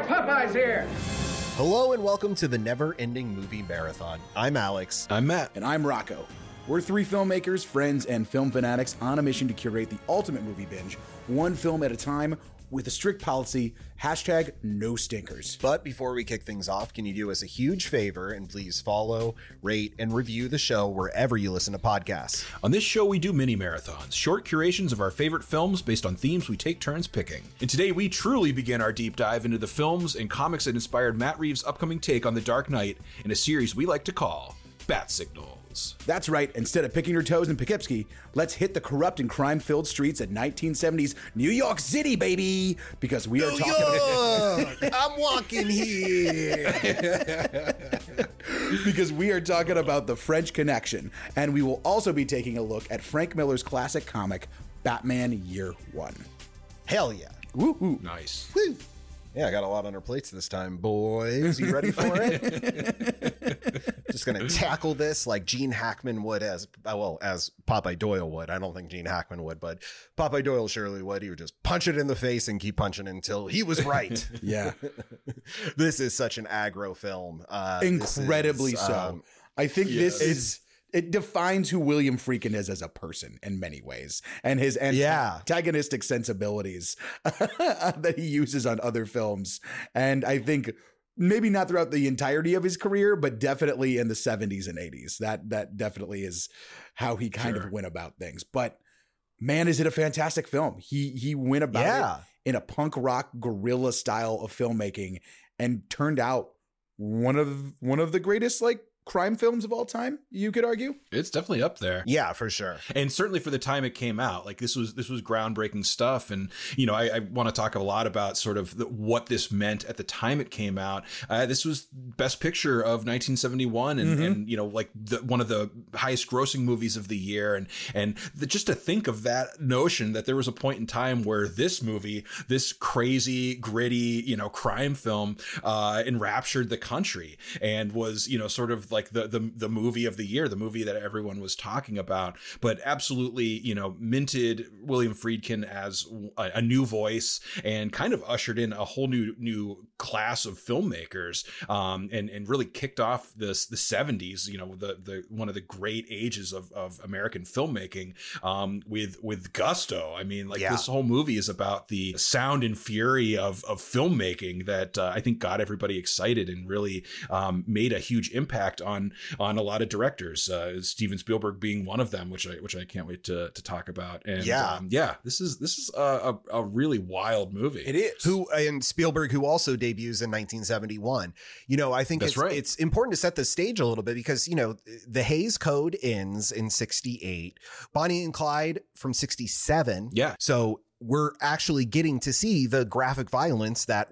Popeyes here. Hello and welcome to the Never-Ending Movie Marathon. I'm Alex. I'm Matt. And I'm Rocco. We're three filmmakers, friends, and film fanatics on a mission to curate the ultimate movie binge, one film at a time, with a strict policy, hashtag no stinkers. But before we kick things off, can you do us a huge favor and please follow, rate, and review the show wherever you listen to podcasts? On this show, we do mini marathons, short curations of our favorite films based on themes we take turns picking. And today, we truly begin our deep dive into the films and comics that inspired Matt Reeves' upcoming take on The Dark Knight in a series we like to call Bat Signals. That's right. Instead of picking your toes in Poughkeepsie, let's hit the corrupt and crime-filled streets at 1970s New York City, baby! Because we are talking... I'm walking here! Because we are talking about The French Connection, and we will also be taking a look at Frank Miller's classic comic, Batman Year One. Hell yeah. Woo-hoo. Nice. Woo. Yeah, I got a lot on our plates this time, boys. You ready for it? Just going to tackle this like Gene Hackman would as Popeye Doyle would. I don't think Gene Hackman would, but Popeye Doyle surely would. He would just punch it in the face and keep punching until he was right. Yeah. This is such an aggro film. Incredibly so. I think this is... It defines who William Friedkin is as a person in many ways, and his antagonistic sensibilities that he uses on other films. And I think maybe not throughout the entirety of his career, but definitely in the 70s and 80s. That definitely is how he kind of went about things. But man, is it a fantastic film. He went about it in a punk rock guerrilla style of filmmaking and turned out one of the greatest crime films of all time, you could argue. It's definitely up there. Yeah, for sure. And certainly for the time it came out, like this was groundbreaking stuff. And, you know, I want to talk a lot about sort of what this meant at the time it came out. This was Best Picture of 1971 and you know, like one of the highest grossing movies of the year. And just to think of that notion that there was a point in time where this movie, this crazy, gritty, you know, crime film, enraptured the country and was, you know, sort of like the movie of the year, the movie that everyone was talking about, but absolutely, you know, minted William Friedkin as a new voice and kind of ushered in a whole new class of filmmakers, and really kicked off the 70s, you know, the one of the great ages of American filmmaking, with gusto. I mean, this whole movie is about the sound and fury of filmmaking that I think got everybody excited and really made a huge impact on a lot of directors, Steven Spielberg being one of them, which I can't wait to talk about. And this is a really wild movie. It is. And Spielberg, who also debuts in 1971. You know, I think it's important to set the stage a little bit because, you know, the Hays Code ends in 68, Bonnie and Clyde from 67. Yeah. So we're actually getting to see the graphic violence that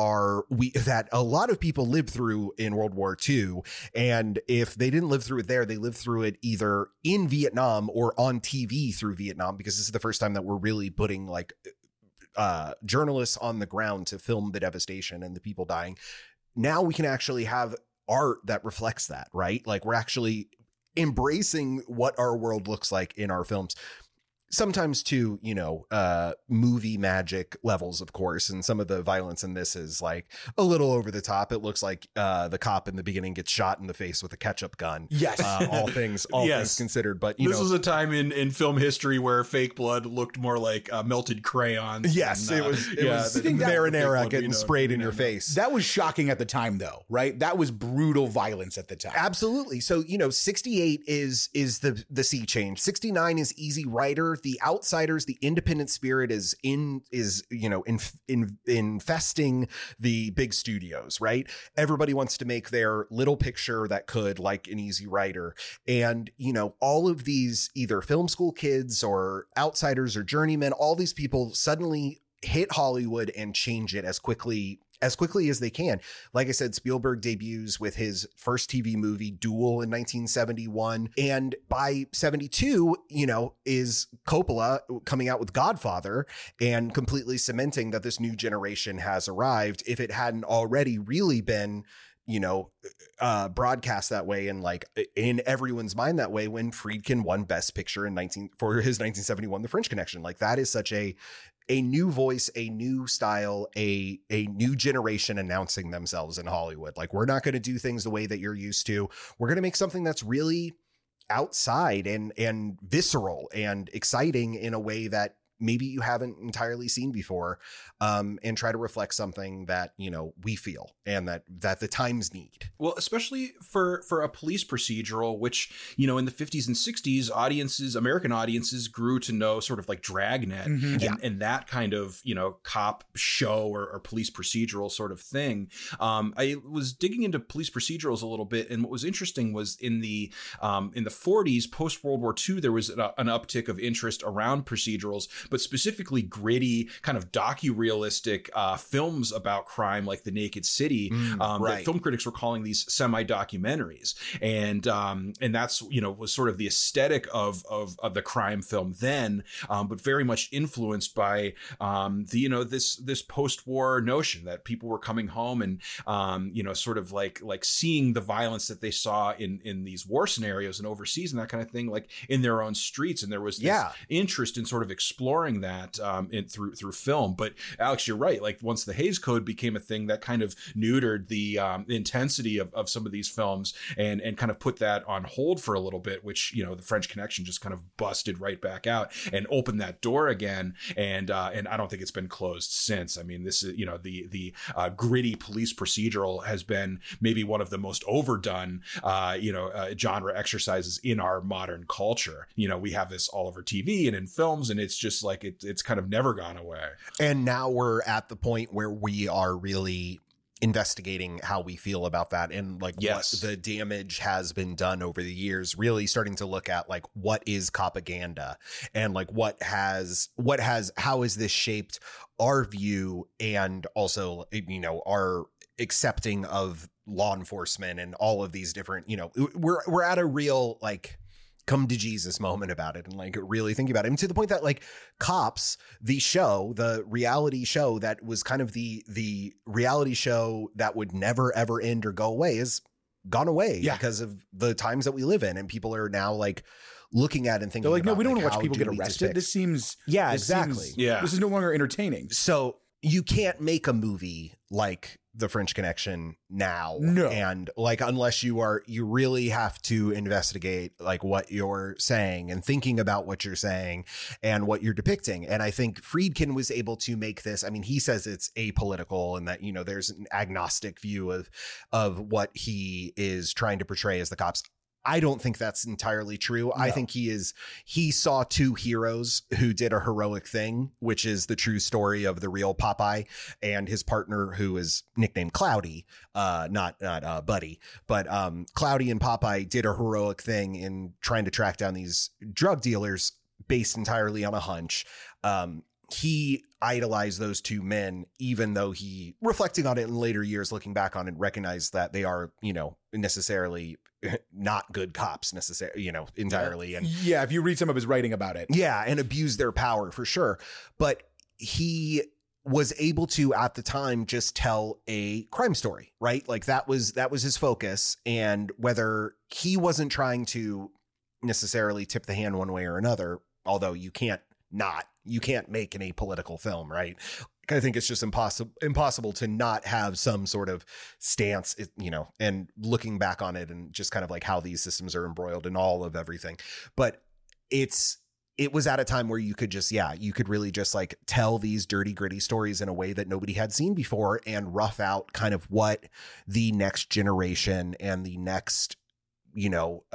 that a lot of people lived through in World War II. And if they didn't live through it there, they lived through it either in Vietnam or on TV through Vietnam, because this is the first time that we're really putting journalists on the ground to film the devastation and the people dying. Now we can actually have art that reflects that, right? Like we're actually embracing what our world looks like in our films. Sometimes to, you know, movie magic levels, of course. And some of the violence in this is like a little over the top. It looks like the cop in the beginning gets shot in the face with a ketchup gun. Yes. All things considered. But this was a time in film history where fake blood looked more like melted crayons. Yes, it was marinara getting sprayed in your face. That was shocking at the time, though, right? That was brutal violence at the time. Absolutely. So, you know, 68 is the sea change. 69 is Easy Rider. The Outsiders, the independent spirit is infesting the big studios, right? Everybody wants to make their little picture that could, like an Easy Rider. And, you know, all of these either film school kids or outsiders or journeymen, all these people suddenly hit Hollywood and change it as quickly as they can. Like I said, Spielberg debuts with his first TV movie, Duel, in 1971. And by 72, you know, is Coppola coming out with Godfather and completely cementing that this new generation has arrived. If it hadn't already really been, you know, broadcast that way and like in everyone's mind that way when Friedkin won Best Picture for his 1971, The French Connection. Like that is such a a new voice, a new style, a new generation announcing themselves in Hollywood. Like, we're not going to do things the way that you're used to. We're going to make something that's really outside and visceral and exciting in a way that maybe you haven't entirely seen before, and try to reflect something that, you know, we feel and that the times need. Well, especially for a police procedural, which, you know, in the 50s and 60s, American audiences grew to know sort of like Dragnet and that kind of, you know, cop show or police procedural sort of thing. I was digging into police procedurals a little bit, and what was interesting was in the 40s, post World War II, there was an uptick of interest around procedurals, but specifically gritty, kind of docu-realistic films about crime, like The Naked City, that film critics were calling these semi-documentaries, and that's, you know, was sort of the aesthetic of the crime film then, but very much influenced by this post-war notion that people were coming home and you know, sort of like seeing the violence that they saw in these war scenarios and overseas and that kind of thing, like in their own streets, and there was this interest in sort of exploring that through film. But Alex, you're right. Like, once the Hays Code became a thing, that kind of neutered the intensity of some of these films and kind of put that on hold for a little bit, which, you know, the French Connection just kind of busted right back out and opened that door again. And I don't think it's been closed since. I mean, this is, you know, the gritty police procedural has been maybe one of the most overdone, genre exercises in our modern culture. You know, we have this all over TV and in films, and it's just like, it's kind of never gone away. And now we're at the point where we are really investigating how we feel about that, and like what the damage has been done over the years, really starting to look at like, what is propaganda, and like how has this shaped our view, and also, you know, our accepting of law enforcement and all of these different, you know, we're at a real like come to Jesus moment about it, and like really thinking about it, and to the point that like Cops, the reality show that was kind of the reality show that would never ever end or go away, is gone away because of the times that we live in, and people are now like looking at and thinking, they're like, no, we don't want to watch people get arrested. This seems this is no longer entertaining. So you can't make a movie like The French Connection now. No. And like, unless you really have to investigate like what you're saying and thinking about what you're saying and what you're depicting. And I think Friedkin was able to make this. I mean, he says it's apolitical and that, you know, there's an agnostic view of what he is trying to portray as the cops. I don't think that's entirely true. No. I think he saw two heroes who did a heroic thing, which is the true story of the real Popeye and his partner, who is nicknamed Cloudy, not Buddy, but Cloudy and Popeye did a heroic thing in trying to track down these drug dealers based entirely on a hunch. He idolized those two men, even though he, reflecting on it in later years, looking back on it, recognized that they are, you know, necessarily not good cops necessarily, you know, entirely. And yeah, if you read some of his writing about it. Yeah, and abuse their power for sure. But he was able to, at the time, just tell a crime story, right? Like that was his focus. And whether he wasn't trying to necessarily tip the hand one way or another, although you can't make an apolitical film, right? I think it's just impossible to not have some sort of stance, you know, and looking back on it and just kind of like how these systems are embroiled in all of everything. But it was at a time where you could really just like tell these dirty, gritty stories in a way that nobody had seen before and rough out kind of what the next generation and the next, you know,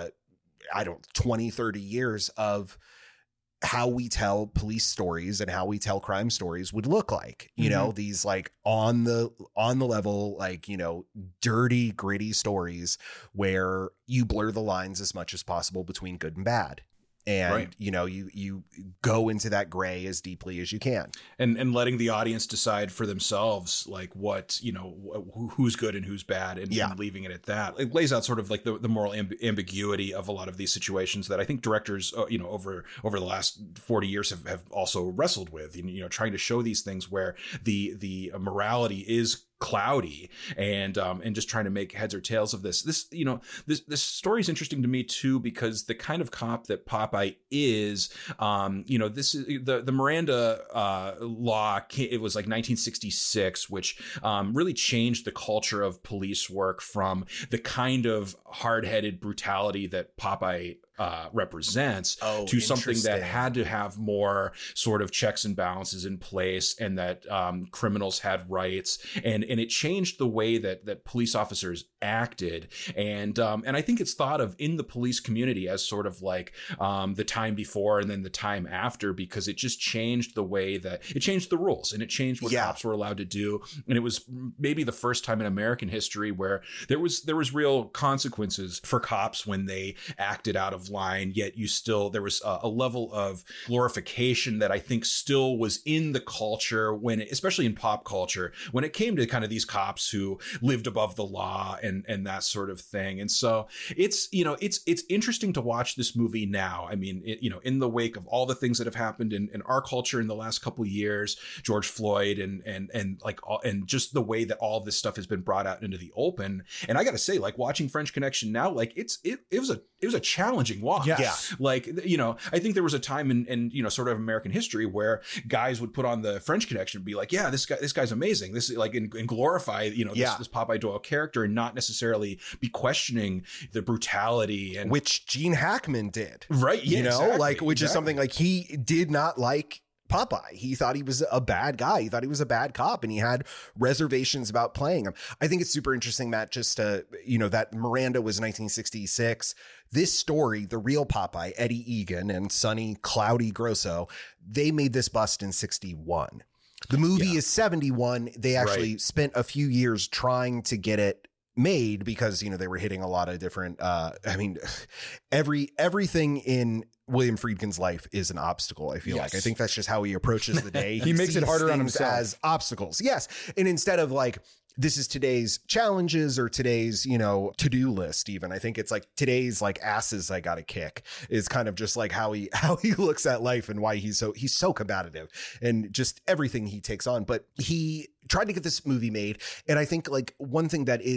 20, 30 years of how we tell police stories and how we tell crime stories would look like, you know, these like on the level, like, you know, dirty, gritty stories where you blur the lines as much as possible between good and bad. And, you know, you go into that gray as deeply as you can. And letting the audience decide for themselves, like what, you know, who's good and who's bad, and leaving it at that. It lays out sort of like the moral ambiguity of a lot of these situations that I think directors, you know, over the last 40 years have also wrestled with, you know, trying to show these things where the morality is cloudy and just trying to make heads or tails of this. This story is interesting to me too, because the kind of cop that Popeye is, this is the Miranda law. It was like 1966, which really changed the culture of police work from the kind of hard-headed brutality that Popeye represents to something that had to have more sort of checks and balances in place, and that criminals had rights, and it changed the way that police officers acted, and I think it's thought of in the police community as sort of like the time before and then the time after, because it just changed the way that it changed the rules, and it changed what cops were allowed to do, and it was maybe the first time in American history where there was real consequences for cops when they acted out of line, yet there was a level of glorification that I think still was in the culture especially in pop culture, when it came to kind of these cops who lived above the law and that sort of thing. And so it's interesting to watch this movie now. I mean, in the wake of all the things that have happened in our culture in the last couple of years, George Floyd and just the way that all this stuff has been brought out into the open. And I got to say, like, watching French Connection now, like it was a challenging watch. Yeah. Like, I think there was a time in sort of American history where guys would put on the French Connection and be like, yeah, this guy's amazing. This is like, and glorify, this Popeye Doyle character, and not necessarily be questioning the brutality, and which Gene Hackman did. Right. Yeah, which is something like he did not like Popeye. He thought he was a bad guy. He thought he was a bad cop, and he had reservations about playing him. I think it's super interesting, Matt, just that Miranda was 1966. This story, the real Popeye, Eddie Egan and Sonny Cloudy Grosso, they made this bust in 61. The movie is 71. They actually spent a few years trying to get it made because, they were hitting a lot of different, everything in William Friedkin's life is an obstacle. I feel like, I think that's just how he approaches the day. He makes it harder on himself as obstacles. Yes. And instead of like, this is today's challenges or today's, to-do list, even, I think it's like today's like asses I got to kick is kind of just like how he looks at life and why he's so combative and just everything he takes on. But he tried to get this movie made. And I think like one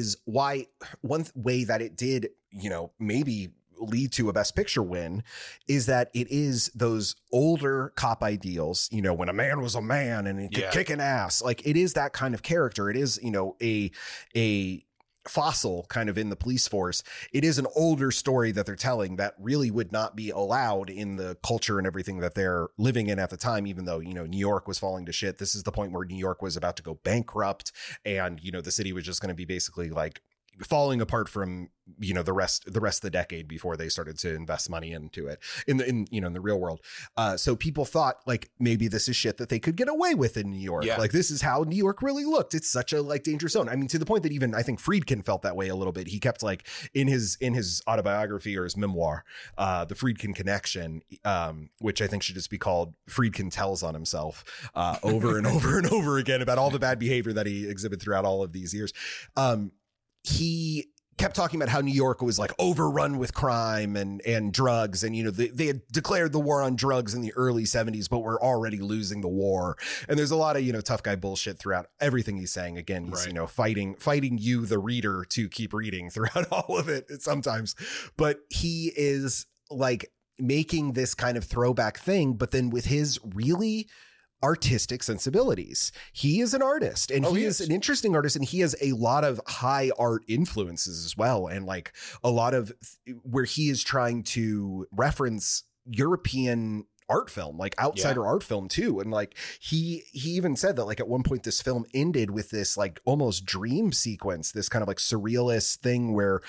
way that it did, maybe lead to a Best Picture win is that it is those older cop ideals, when a man was a man and he could kick an ass. Like, it is that kind of character. It is, a fossil kind of in the police force. It is an older story that they're telling that really would not be allowed in the culture and everything that they're living in at the time, even though, New York was falling to shit. This is the point where New York was about to go bankrupt, and, the city was just going to be basically like falling apart from, the rest of the decade before they started to invest money into it in the real world. So people thought like maybe this is shit that they could get away with in New York. Yeah. Like, this is how New York really looked. It's such a like dangerous zone. I mean, to the point that even I think Friedkin felt that way a little bit. He kept like in his autobiography or his memoir, The Friedkin Connection, which I think should just be called Friedkin Tells on Himself, over and over and over again about all the bad behavior that he exhibited throughout all of these years. He kept talking about how New York was like overrun with crime and drugs. And, they had declared the war on drugs in the early 70s, but we're already losing the war. And there's a lot of, tough guy bullshit throughout everything he's saying. Again, he's, fighting you, the reader, to keep reading throughout all of it sometimes. But he is like making this kind of throwback thing, but then with his really artistic sensibilities. He is an artist, and he is an interesting artist, and he has a lot of high art influences as well, and like a lot of where he is trying to reference European art film, like outsider art film too. And like he even said that like at one point this film ended with this like almost dream sequence, this kind of like surrealist thing where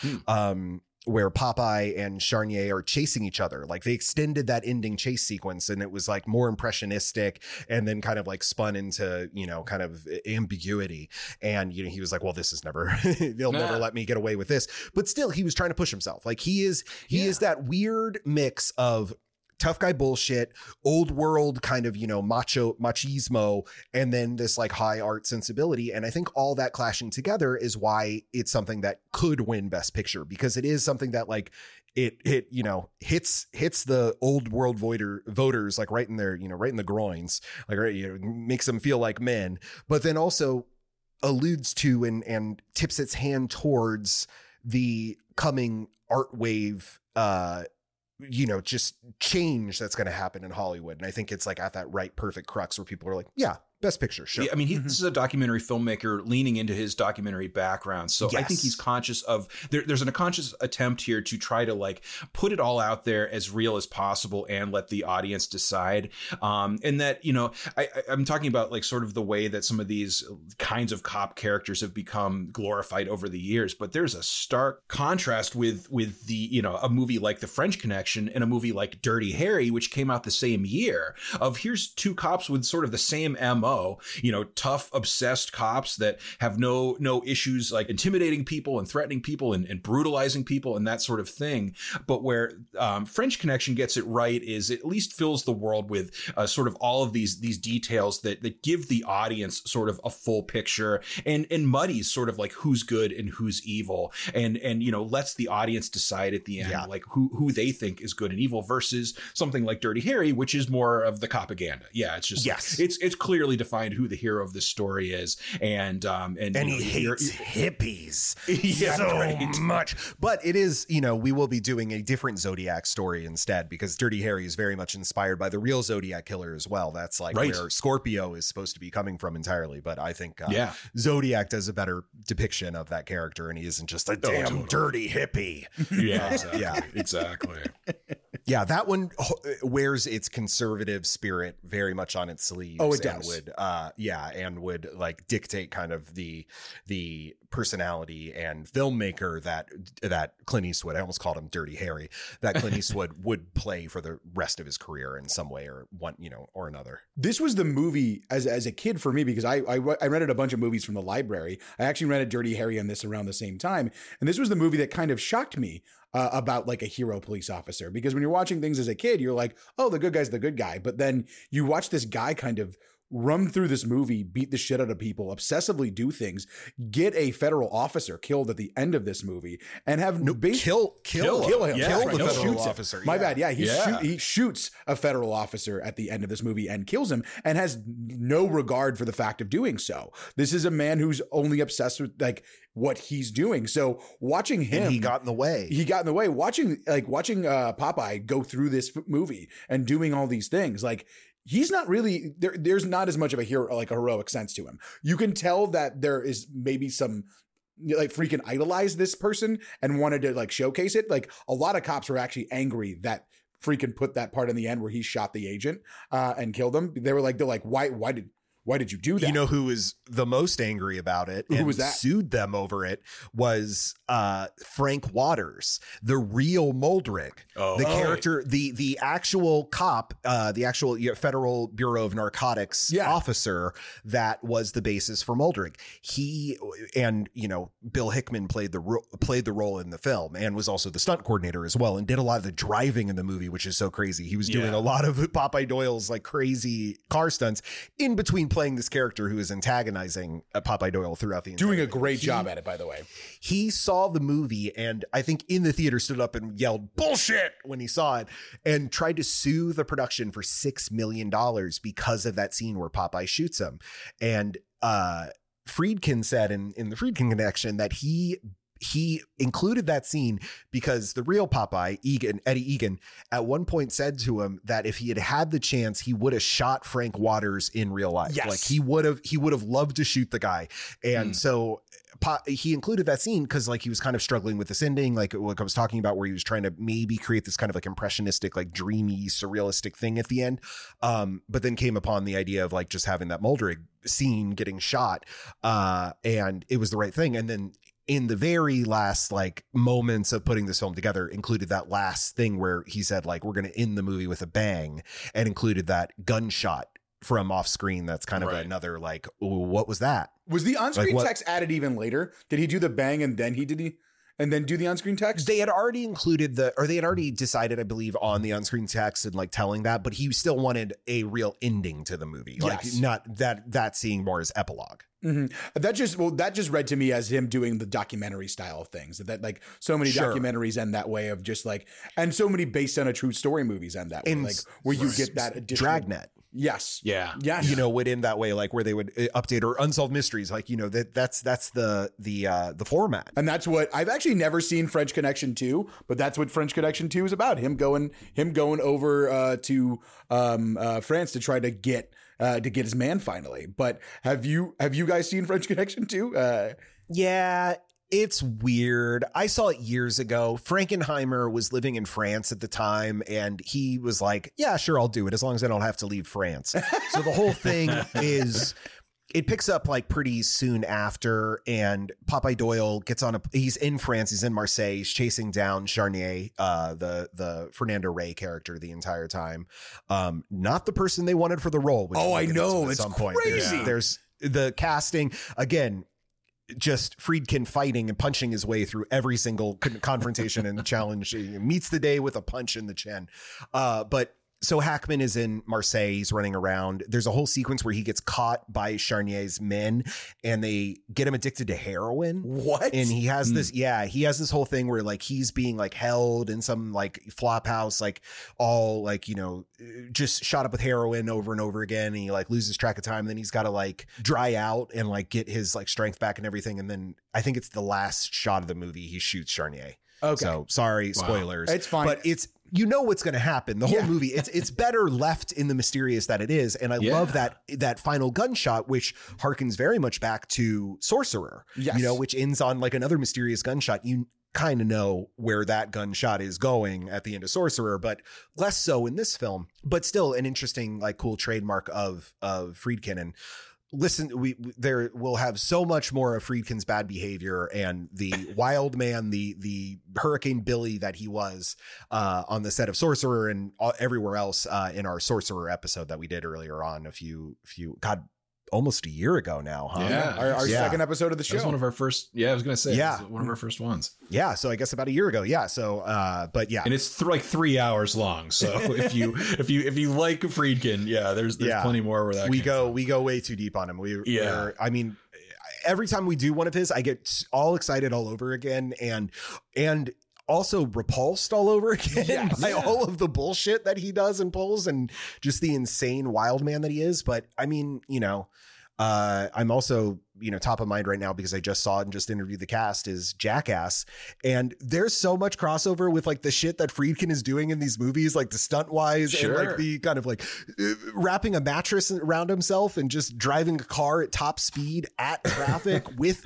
Popeye and Charnier are chasing each other. Like, they extended that ending chase sequence, and it was like more impressionistic, and then kind of like spun into, kind of ambiguity. And, he was like, well, this is never, they'll never let me get away with this. But still, he was trying to push himself. Like, he is that weird mix of tough guy bullshit, old world kind of, machismo, and then this like high art sensibility. And I think all that clashing together is why it's something that could win Best Picture, because it is something that like it hits the old world voters like right in their, right in the groins, like, right, makes them feel like men. But then also alludes to and tips its hand towards the coming art wave, just change that's going to happen in Hollywood. And I think it's like at that right, perfect crux where people are like, yeah, best picture. Sure. Yeah, I mean, this is a documentary filmmaker leaning into his documentary background. So I think he's conscious of there's a conscious attempt here to try to like put it all out there as real as possible and let the audience decide. And that, I'm talking about like sort of the way that some of these kinds of cop characters have become glorified over the years. But there's a stark contrast with the, a movie like The French Connection and a movie like Dirty Harry, which came out the same year, of here's two cops with sort of the same MO. Tough, obsessed cops that have no issues like intimidating people and threatening people and brutalizing people and that sort of thing. But where French Connection gets it right is it at least fills the world with sort of all of these details that give the audience sort of a full picture and muddies sort of like who's good and who's evil and lets the audience decide at the end like who they think is good and evil versus something like Dirty Harry, which is more of the propaganda. Yeah, it's just it's clearly defined who the hero of this story is, and he hates hippies much. But it is, we will be doing a different Zodiac story instead, because Dirty Harry is very much inspired by the real Zodiac killer as well. That's like where Scorpio is supposed to be coming from entirely. But I think Zodiac does a better depiction of that character, and he isn't just a damn dirty hippie. Exactly. Yeah, that one wears its conservative spirit very much on its sleeves. Oh, it does. And would like dictate kind of the personality and filmmaker that Clint Eastwood, I almost called him Dirty Harry, that Clint Eastwood would play for the rest of his career in some way or one, or another. This was the movie as a kid for me, because I rented a bunch of movies from the library. I actually rented Dirty Harry and this around the same time. And this was the movie that kind of shocked me about like a hero police officer, because when you're watching things as a kid, you're like, oh, the good guy's the good guy. But then you watch this guy kind of run through this movie, beat the shit out of people, obsessively do things, get a federal officer killed at the end of this movie, and have kill him, kill the federal officer. My bad. Yeah, he shoots a federal officer at the end of this movie and kills him, and has no regard for the fact of doing so. This is a man who's only obsessed with like what he's doing. So watching him, and he got in the way. Watching Popeye go through this movie and doing all these things, like. He's not really there. There's not as much of a hero, like a heroic sense to him. You can tell that there is maybe some like freaking idolize this person and wanted to like showcase it. Like a lot of cops were actually angry that freaking put that part in the end where he shot the agent and killed him. They're like, why did you do that? You know who was the most angry about it and was that? Sued them over it was Frank Waters, the real Moldrig, the character, the actual cop, the actual Federal Bureau of Narcotics officer that was the basis for Moldrig. He and Bill Hickman played the role in the film and was also the stunt coordinator as well, and did a lot of the driving in the movie, which is so crazy. He was doing a lot of Popeye Doyle's like crazy car stunts in between playing this character who is antagonizing Popeye Doyle throughout the entire doing a great job at it, by the way. He saw the movie and I think in the theater stood up and yelled bullshit when he saw it and tried to sue the production for $6 million because of that scene where Popeye shoots him. And Friedkin said in the Friedkin Connection that he included that scene because the real Popeye, Eddie Egan, at one point said to him that if he had had the chance, he would have shot Frank Waters in real life. Yes. Like he would have loved to shoot the guy. And so he included that scene because like he was kind of struggling with this ending, like I was talking about, where he was trying to maybe create this kind of like impressionistic, like dreamy, surrealistic thing at the end. But then came upon the idea of like just having that Moldrig scene getting shot. And it was the right thing. And then in the very last like moments of putting this film together, included that last thing where he said like, we're going to end the movie with a bang, and included that gunshot from off screen. That's kind of another like, what was that? Was the on-screen text added even later? Did he do the bang and then and then do the on-screen text? They had already included they had already decided, I believe, on the on-screen text and like telling that, but he still wanted a real ending to the movie. Like not that seeing more as epilogue. Mm-hmm. That just read to me as him doing the documentary style of things, that like so many documentaries end that way of just like, and so many based on a true story movies end that way, like where you get that additional Dragnet. Yes. Yeah. You know, would end that way, like where they would update or unsolved mysteries, like, you know, that's the format. And that's what I've actually never seen French Connection 2, but that's what French Connection 2 is about. Him going over to France to try to get his man finally. But have you guys seen French Connection 2? Yeah. It's weird. I saw it years ago. Frankenheimer was living in France at the time, and he was like, yeah, sure, I'll do it as long as I don't have to leave France. So the whole thing is, it picks up like pretty soon after, and Popeye Doyle he's in France, he's in Marseille, he's chasing down Charnier, the Fernando Rey character the entire time. Not the person they wanted for the role. Which I know. It's crazy. There's the casting again. Just Friedkin fighting and punching his way through every single confrontation and challenge. He meets the day with a punch in the chin. But so Hackman is in Marseille. He's running around. There's a whole sequence where he gets caught by Charnier's men and they get him addicted to heroin. What? And he has this whole thing where like he's being like held in some like flop house, like all like, you know, just shot up with heroin over and over again. And he like loses track of time. And then he's got to like dry out and like get his like strength back and everything. And then I think it's the last shot of the movie. He shoots Charnier. Okay. So sorry, spoilers. It's fine. But you know what's going to happen. The whole movie, it's better left in the mysterious that it is. And I love that final gunshot, which harkens very much back to Sorcerer, you know, which ends on like another mysterious gunshot. You kind of know where that gunshot is going at the end of Sorcerer, but less so in this film, but still an interesting, like cool trademark of Friedkin. And listen, we'll have so much more of Friedkin's bad behavior and the wild man, the Hurricane Billy that he was on the set of Sorcerer and everywhere else in our Sorcerer episode that we did earlier on almost a year ago now, huh? Yeah, our second episode of the show. That was one of our first. Yeah, I was gonna say. Yeah, one of our first ones. Yeah, so I guess about a year ago. Yeah, so but yeah, and it's like 3 hours long. So if you like Friedkin, there's plenty more where that we go way too deep on him. I mean, every time we do one of his, I get all excited all over again, and also repulsed all over again by all of the bullshit that he does and pulls and just the insane wild man that he is. But I mean, you know, I'm also, you know, top of mind right now because I just saw it and just interviewed the cast is Jackass. And there's so much crossover with like the shit that Friedkin is doing in these movies, like the stunt wise and like the kind of like wrapping a mattress around himself and just driving a car at top speed at traffic with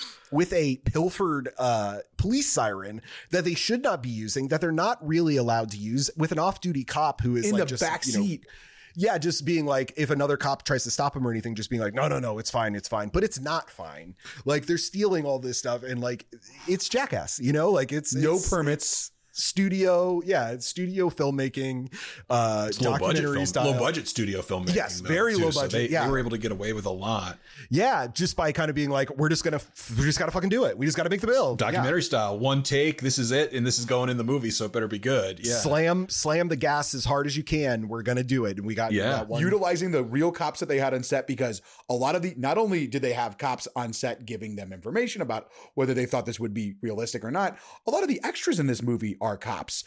a pilfered police siren that they should not be using, that they're not really allowed to use, with an off-duty cop who is in like the just back seat. You know, yeah, just being like, if another cop tries to stop him or anything, just being like, no, it's fine. But it's not fine. Like they're stealing all this stuff and like, it's Jackass, you know, like it's no permits. Studio filmmaking, documentary style, low budget studio filmmaking. Yes, very low budget. So they were able to get away with a lot. Yeah, just by kind of being like, we just gotta fucking do it. We just gotta make the bill. Documentary style, one take. This is it, and this is going in the movie, so it better be good. Yeah, slam the gas as hard as you can. We're gonna do it, and we got one. Utilizing the real cops that they had on set, because a lot of not only did they have cops on set giving them information about whether they thought this would be realistic or not, a lot of the extras in this movie are cops.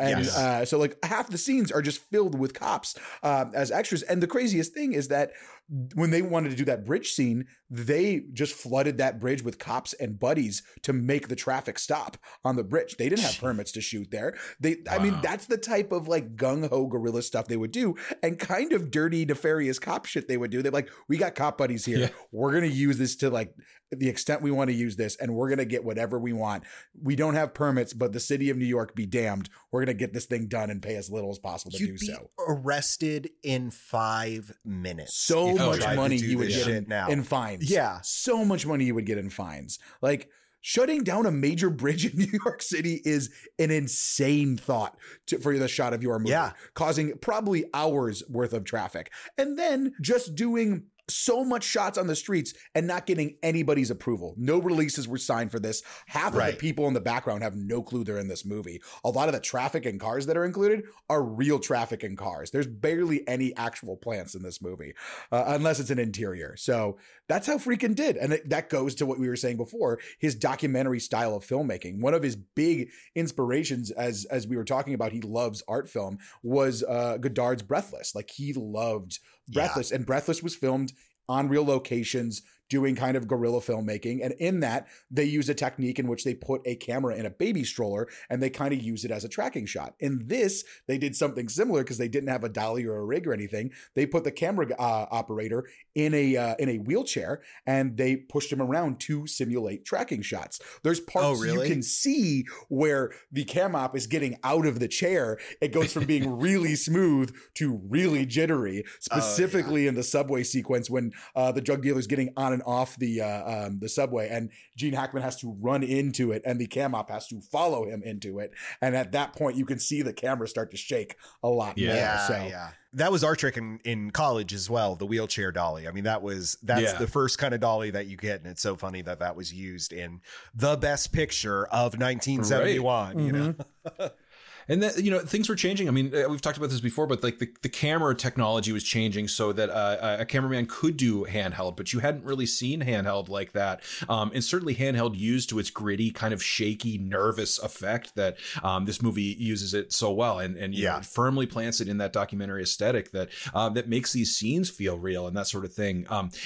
So like half the scenes are just filled with cops as extras. And the craziest thing is that when they wanted to do that bridge scene, they just flooded that bridge with cops and buddies to make the traffic stop on the bridge. They didn't have permits to shoot there. I mean, that's the type of like gung-ho guerrilla stuff they would do, and kind of dirty, nefarious cop shit they would do. They're like, we got cop buddies here. Yeah. We're going to use this to like the extent we want to use this, and we're going to get whatever we want. We don't have permits, but the city of New York be damned. We're going to get this thing done and pay as little as possible to do so. Arrested in 5 minutes. So much money you would get in fines. Yeah. So much money you would get in fines. Like, shutting down a major bridge in New York City is an insane thought for the shot of your movie, causing probably hours worth of traffic. And then just doing so much shots on the streets and not getting anybody's approval. No releases were signed for this. Half of the people in the background have no clue they're in this movie. A lot of the traffic and cars that are included are real traffic and cars. There's barely any actual plants in this movie, unless it's an interior. So that's how Friedkin did. And that goes to what we were saying before, his documentary style of filmmaking. One of his big inspirations, as we were talking about, he loves art film, was Godard's Breathless. Like, he loved Breathless, and Breathless was filmed on real locations, doing kind of guerrilla filmmaking. And in that, they use a technique in which they put a camera in a baby stroller and they kind of use it as a tracking shot. In this, they did something similar because they didn't have a dolly or a rig or anything. They put the camera operator in a wheelchair and they pushed him around to simulate tracking shots. There's parts you can see where the cam op is getting out of the chair. It goes from being really smooth to really jittery, specifically in the subway sequence when the drug dealer's getting on and off the subway, and Gene Hackman has to run into it, and the cam op has to follow him into it. And at that point, you can see the camera start to shake a lot more. That was our trick in college as well, the wheelchair dolly. I mean, that's the first kind of dolly that you get, and it's so funny that was used in the Best Picture of 1971. You know. And that, you know, things were changing. I mean, we've talked about this before, but like the camera technology was changing so that a cameraman could do handheld, but you hadn't really seen handheld like that. And certainly handheld used to its gritty, kind of shaky, nervous effect that this movie uses it so well. And you know, it firmly plants it in that documentary aesthetic that that makes these scenes feel real and that sort of thing.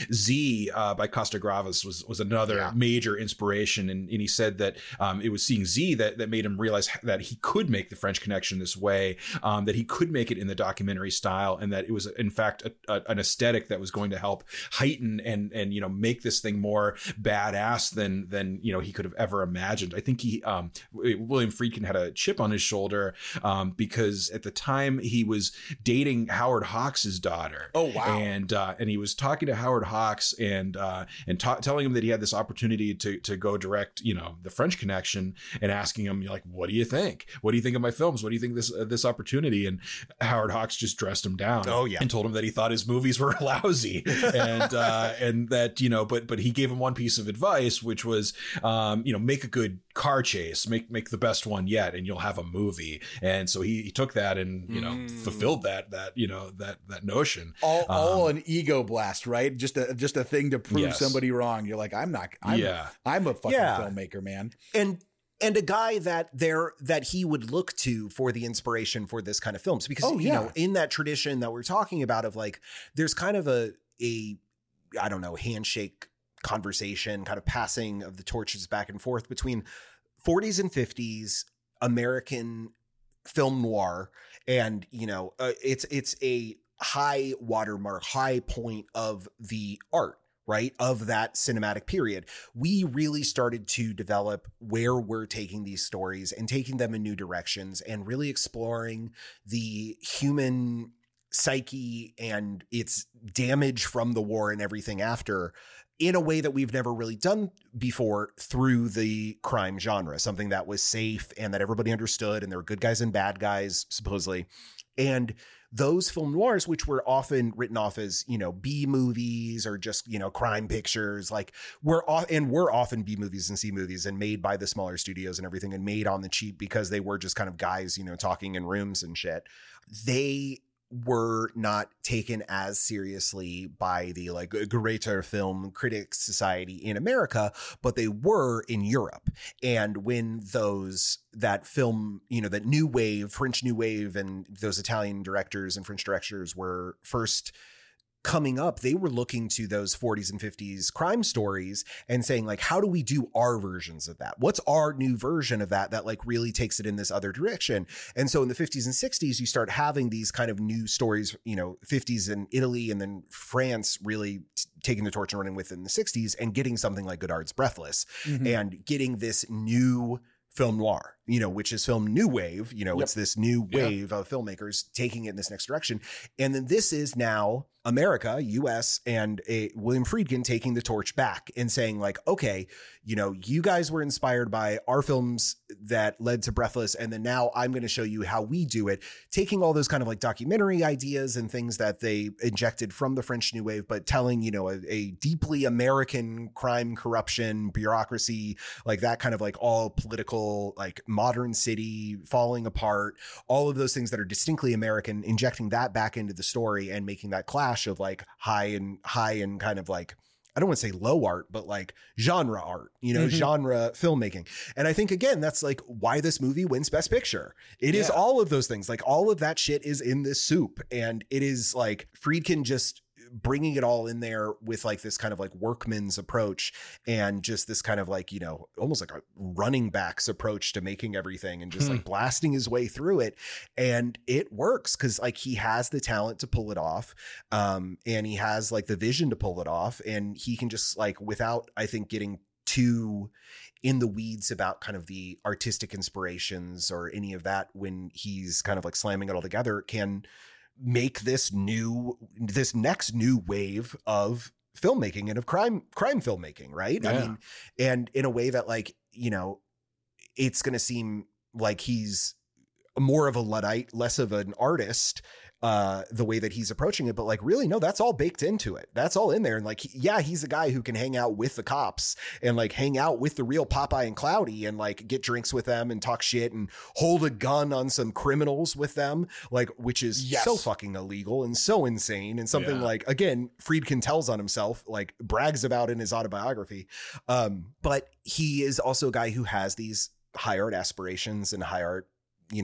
Z by Costa Gavras was another major inspiration. And he said that it was seeing Z that made him realize that he could make the French Connection this way, that he could make it in the documentary style, and that it was in fact an aesthetic that was going to help heighten and you know, make this thing more badass than you know, he could have ever imagined. I think William Friedkin had a chip on his shoulder because at the time he was dating Howard Hawks' daughter. Oh wow! And he was talking to Howard Hawks and telling him that he had this opportunity to go direct, you know, the French Connection, and asking him, like, what do you think? What do you think of my films? What do you think this opportunity? And Howard Hawks just dressed him down. And told him that he thought his movies were lousy, and that, you know, but he gave him one piece of advice, which was, you know, make a good car chase, make the best one yet, and you'll have a movie. And so he took that and, you know, fulfilled that you know, that notion. All an ego blast, right? Just a thing to prove somebody wrong. You're like, I'm a fucking filmmaker, man. And a guy that he would look to for the inspiration for this kind of films, because you know, in that tradition that we're talking about of like, there's kind of a I don't know, handshake conversation, kind of passing of the torches back and forth between 40s and 50s American film noir, and you know, it's a high watermark, high point of the art, right, of that cinematic period. We really started to develop where we're taking these stories and taking them in new directions, and really exploring the human psyche and its damage from the war and everything after, in a way that we've never really done before, through the crime genre, something that was safe and that everybody understood, and there were good guys and bad guys, supposedly. And those film noirs, which were often written off as, you know, B movies or just, you know, crime pictures, like were often B movies and C movies, and made by the smaller studios and everything, and made on the cheap because they were just kind of guys, you know, talking in rooms and shit. They were not taken as seriously by the like greater film critics society in America, but they were in Europe. And when that film, you know, that new wave, French new wave, and those Italian directors and French directors were first coming up, they were looking to those 40s and 50s crime stories and saying, like, how do we do our versions of that? What's our new version of that like really takes it in this other direction? And so in the 50s and 60s, you start having these kind of new stories, you know, 50s in Italy, and then France really taking the torch and running with it in the 60s, and getting something like Godard's Breathless, and getting this new film noir which is film New Wave. It's this new wave of filmmakers taking it in this next direction. And then this is now America, US, and William Friedkin taking the torch back and saying like, okay, you guys were inspired by our films that led to Breathless. And then now I'm going to show you how we do it, taking all those kind of like documentary ideas and things that they injected from the French New Wave, but telling, a deeply American crime, corruption, bureaucracy, like that kind of like all political, like modern city falling apart, all of those things that are distinctly American, injecting that back into the story and making that clash of like high and kind of like, I don't want to say low art, but like genre art, genre filmmaking. And I think, again, that's like why this movie wins Best Picture. It is all of those things. Like all of that shit is in this soup. And it is like Friedkin just bringing it all in there with like this kind of like workman's approach and just this kind of like, almost like a running backs approach to making everything and just like blasting his way through it. And it works because like he has the talent to pull it off. And he has like the vision to pull it off. And he can just like, without, I think, getting too in the weeds about kind of the artistic inspirations or any of that, when he's kind of like slamming it all together, can make this next new wave of filmmaking and of crime filmmaking. Right. Yeah. I mean, and in a way that like, it's going to seem like he's more of a Luddite, less of an artist, the way that he's approaching it, but like, really, no, that's all baked into it. That's all in there. And like, he's a guy who can hang out with the cops and like hang out with the real Popeye and Cloudy and like get drinks with them and talk shit and hold a gun on some criminals with them, like, which is so fucking illegal and so insane. And something like, again, Friedkin tells on himself, like brags about in his autobiography. But he is also a guy who has these high art aspirations and high art,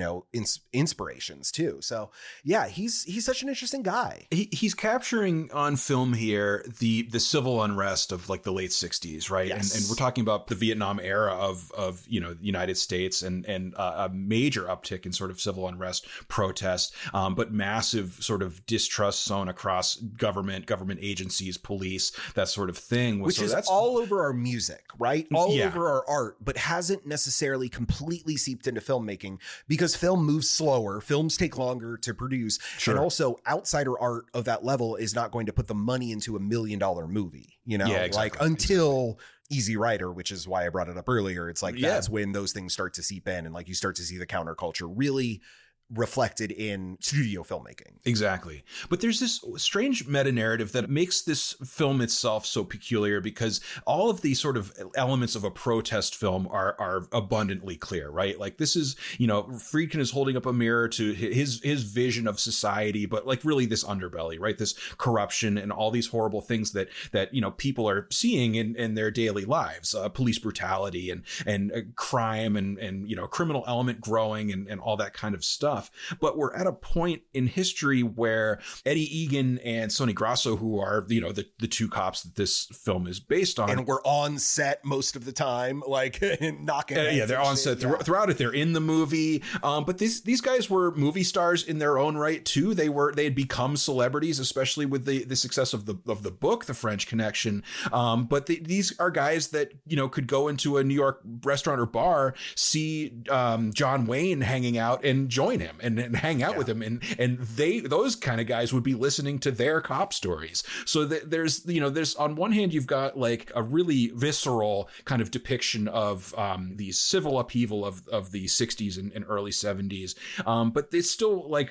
inspirations too. So he's such an interesting guy. He's capturing on film here the civil unrest of like the late 60s, right? Yes. And we're talking about the Vietnam era of the United States and a major uptick in sort of civil unrest, protest, but massive sort of distrust sown across government agencies, police, that sort of thing. Which is all over our music, right? All over our art, but hasn't necessarily completely seeped into filmmaking, because film moves slower, films take longer to produce. Sure. And also outsider art of that level is not going to put the money into $1 million movie, exactly. Like until Easy Rider, which is why I brought it up earlier. It's like, that's when those things start to seep in and like you start to see the counterculture really reflected in studio filmmaking. Exactly. But there's this strange meta narrative that makes this film itself so peculiar, because all of these sort of elements of a protest film are abundantly clear, right? Like this is, Friedkin is holding up a mirror to his vision of society, but like really this underbelly, right? This corruption and all these horrible things that people are seeing in their daily lives, police brutality and crime and criminal element growing and all that kind of stuff. But we're at a point in history where Eddie Egan and Sonny Grasso, who are, the two cops that this film is based on. And we're on set most of the time, like knocking. They're on set throughout it. They're in the movie. But these guys were movie stars in their own right, too. They had become celebrities, especially with the success of the book, The French Connection. But these are guys that, could go into a New York restaurant or bar, see John Wayne hanging out and join him and hang out with him. And those kind of guys would be listening to their cop stories. So there's on one hand, you've got like a really visceral kind of depiction of the civil upheaval of the 60s and early 70s. But it's still like,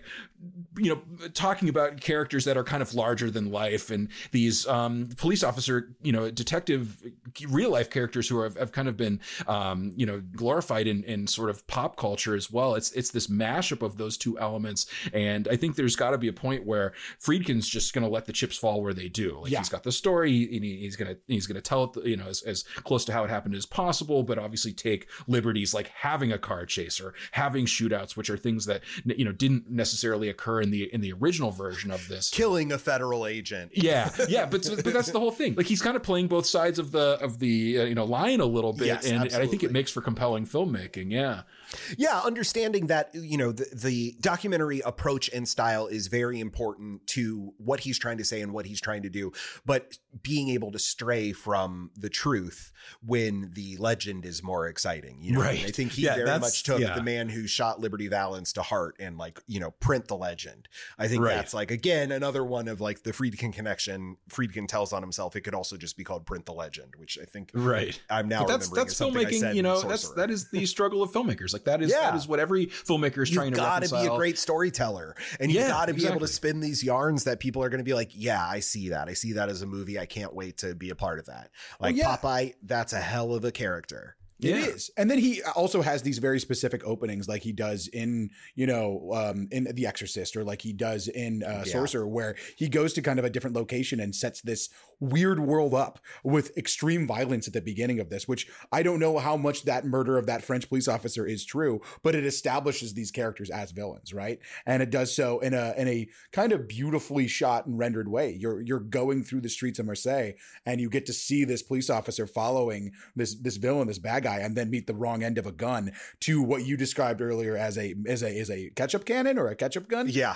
talking about characters that are kind of larger than life, and these police officer, detective, real life characters who have kind of been, glorified in sort of pop culture as well. It's this mashup of those two elements. And I think there's got to be a point where Friedkin's just going to let the chips fall where they do. Like he's got the story and he's going to tell it, as close to how it happened as possible, but obviously take liberties like having a car chase or having shootouts, which are things that, didn't necessarily occur in the original version of this. Killing a federal agent. Yeah. But that's the whole thing. Like he's kind of playing both sides of the line a little bit. Yes, and I think it makes for compelling filmmaking. Yeah. Yeah, understanding that, you know, the documentary approach and style is very important to what he's trying to say and what he's trying to do, but being able to stray from the truth when the legend is more exciting. You know, right. I think he very much took the man who shot Liberty Valance to heart and, like, you know, print the legend. I think that's, like, again, another one of, like, the Friedkin connection. Friedkin tells on himself. It could also just be called Print the Legend, which I think I'm now remembering. That's filmmaking, you know, that is the struggle of filmmakers. Like that is what every filmmaker is trying to reconcile. You've got to be a great storyteller, and you've got to be able to spin these yarns that people are going to be like, yeah, I see that as a movie. I can't wait to be a part of that. Like Popeye, that's a hell of a character. It is. And then he also has these very specific openings like he does in, you know, in The Exorcist, or like he does in Sorcerer, where he goes to kind of a different location and sets this weird world up with extreme violence at the beginning of this, which I don't know how much that murder of that French police officer is true, but it establishes these characters as villains, right? And it does so in a kind of beautifully shot and rendered way. You're going through the streets of Marseille and you get to see this police officer following this villain, this bad guy, and then meet the wrong end of a gun to what you described earlier as a ketchup cannon or a ketchup gun. Yeah.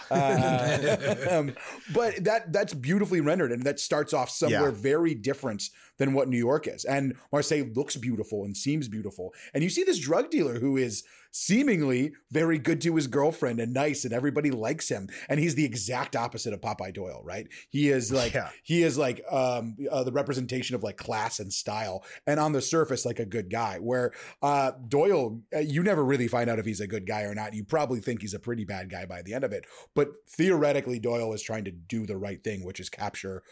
But that's beautifully rendered, and that starts off somewhere very different than what New York is. And Marseille looks beautiful and seems beautiful. And you see this drug dealer who is seemingly very good to his girlfriend and nice, and everybody likes him. And he's the exact opposite of Popeye Doyle, right? He is like the representation of like class and style, and on the surface like a good guy. Where Doyle, you never really find out if he's a good guy or not. You probably think he's a pretty bad guy by the end of it. But theoretically, Doyle is trying to do the right thing, which is capture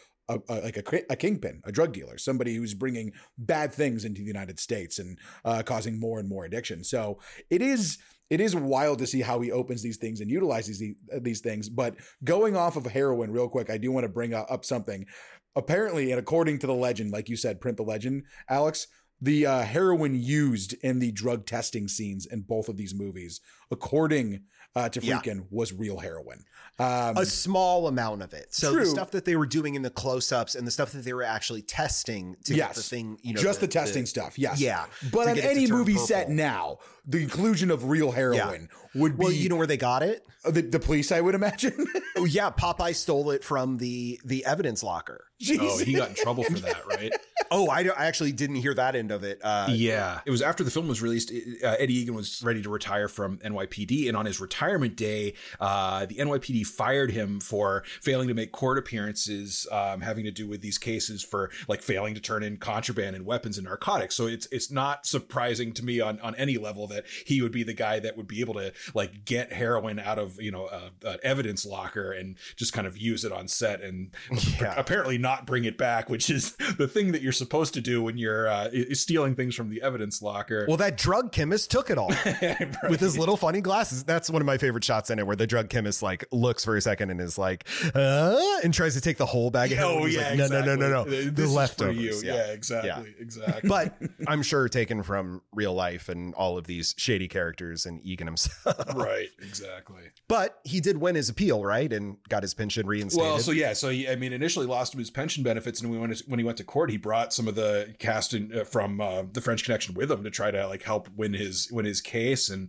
a kingpin, a drug dealer, somebody who's bringing bad things into the United States and causing more and more addiction. So it is wild to see how he opens these things and utilizes these things. But going off of heroin real quick, I do want to bring up something. Apparently, and according to the legend, like you said, Print the Legend, Alex, the heroin used in the drug testing scenes in both of these movies, according to Friedkin, was real heroin. A small amount of it. So the stuff that they were doing in the close-ups and the stuff that they were actually testing to get the thing, you know, just the testing stuff. Yes. Yeah. But on any movie set now, the inclusion of real heroin would be. Well, you know where they got it? The police, I would imagine. Oh, yeah. Popeye stole it from the evidence locker. Jeez. Oh, he got in trouble for that, right? Oh, I actually didn't hear that end of it. It was after the film was released. Eddie Egan was ready to retire from NYPD, and on his retirement day, the NYPD fired him for failing to make court appearances, having to do with these cases for like failing to turn in contraband and weapons and narcotics. So it's not surprising to me on any level that he would be the guy that would be able to like get heroin out of, you know, an evidence locker and just kind of use it on set and apparently not bring it back, which is the thing that you're supposed to do when you're stealing things from the evidence locker. Well, that drug chemist took it all with his little funny glasses. That's one of my favorite shots in it, where the drug chemist like looks for a second and is like, and tries to take the whole bag of heroin. Oh yeah, like, exactly. No. The leftovers. Yeah, exactly. But I'm sure taken from real life and all of these shady characters and Egan himself. Right, exactly. But he did win his appeal, right, and got his pension reinstated. Well, so he, I mean, initially lost him his pension benefits, and when he went to court, he brought some of the cast from the French Connection with him to try to like help win his case, and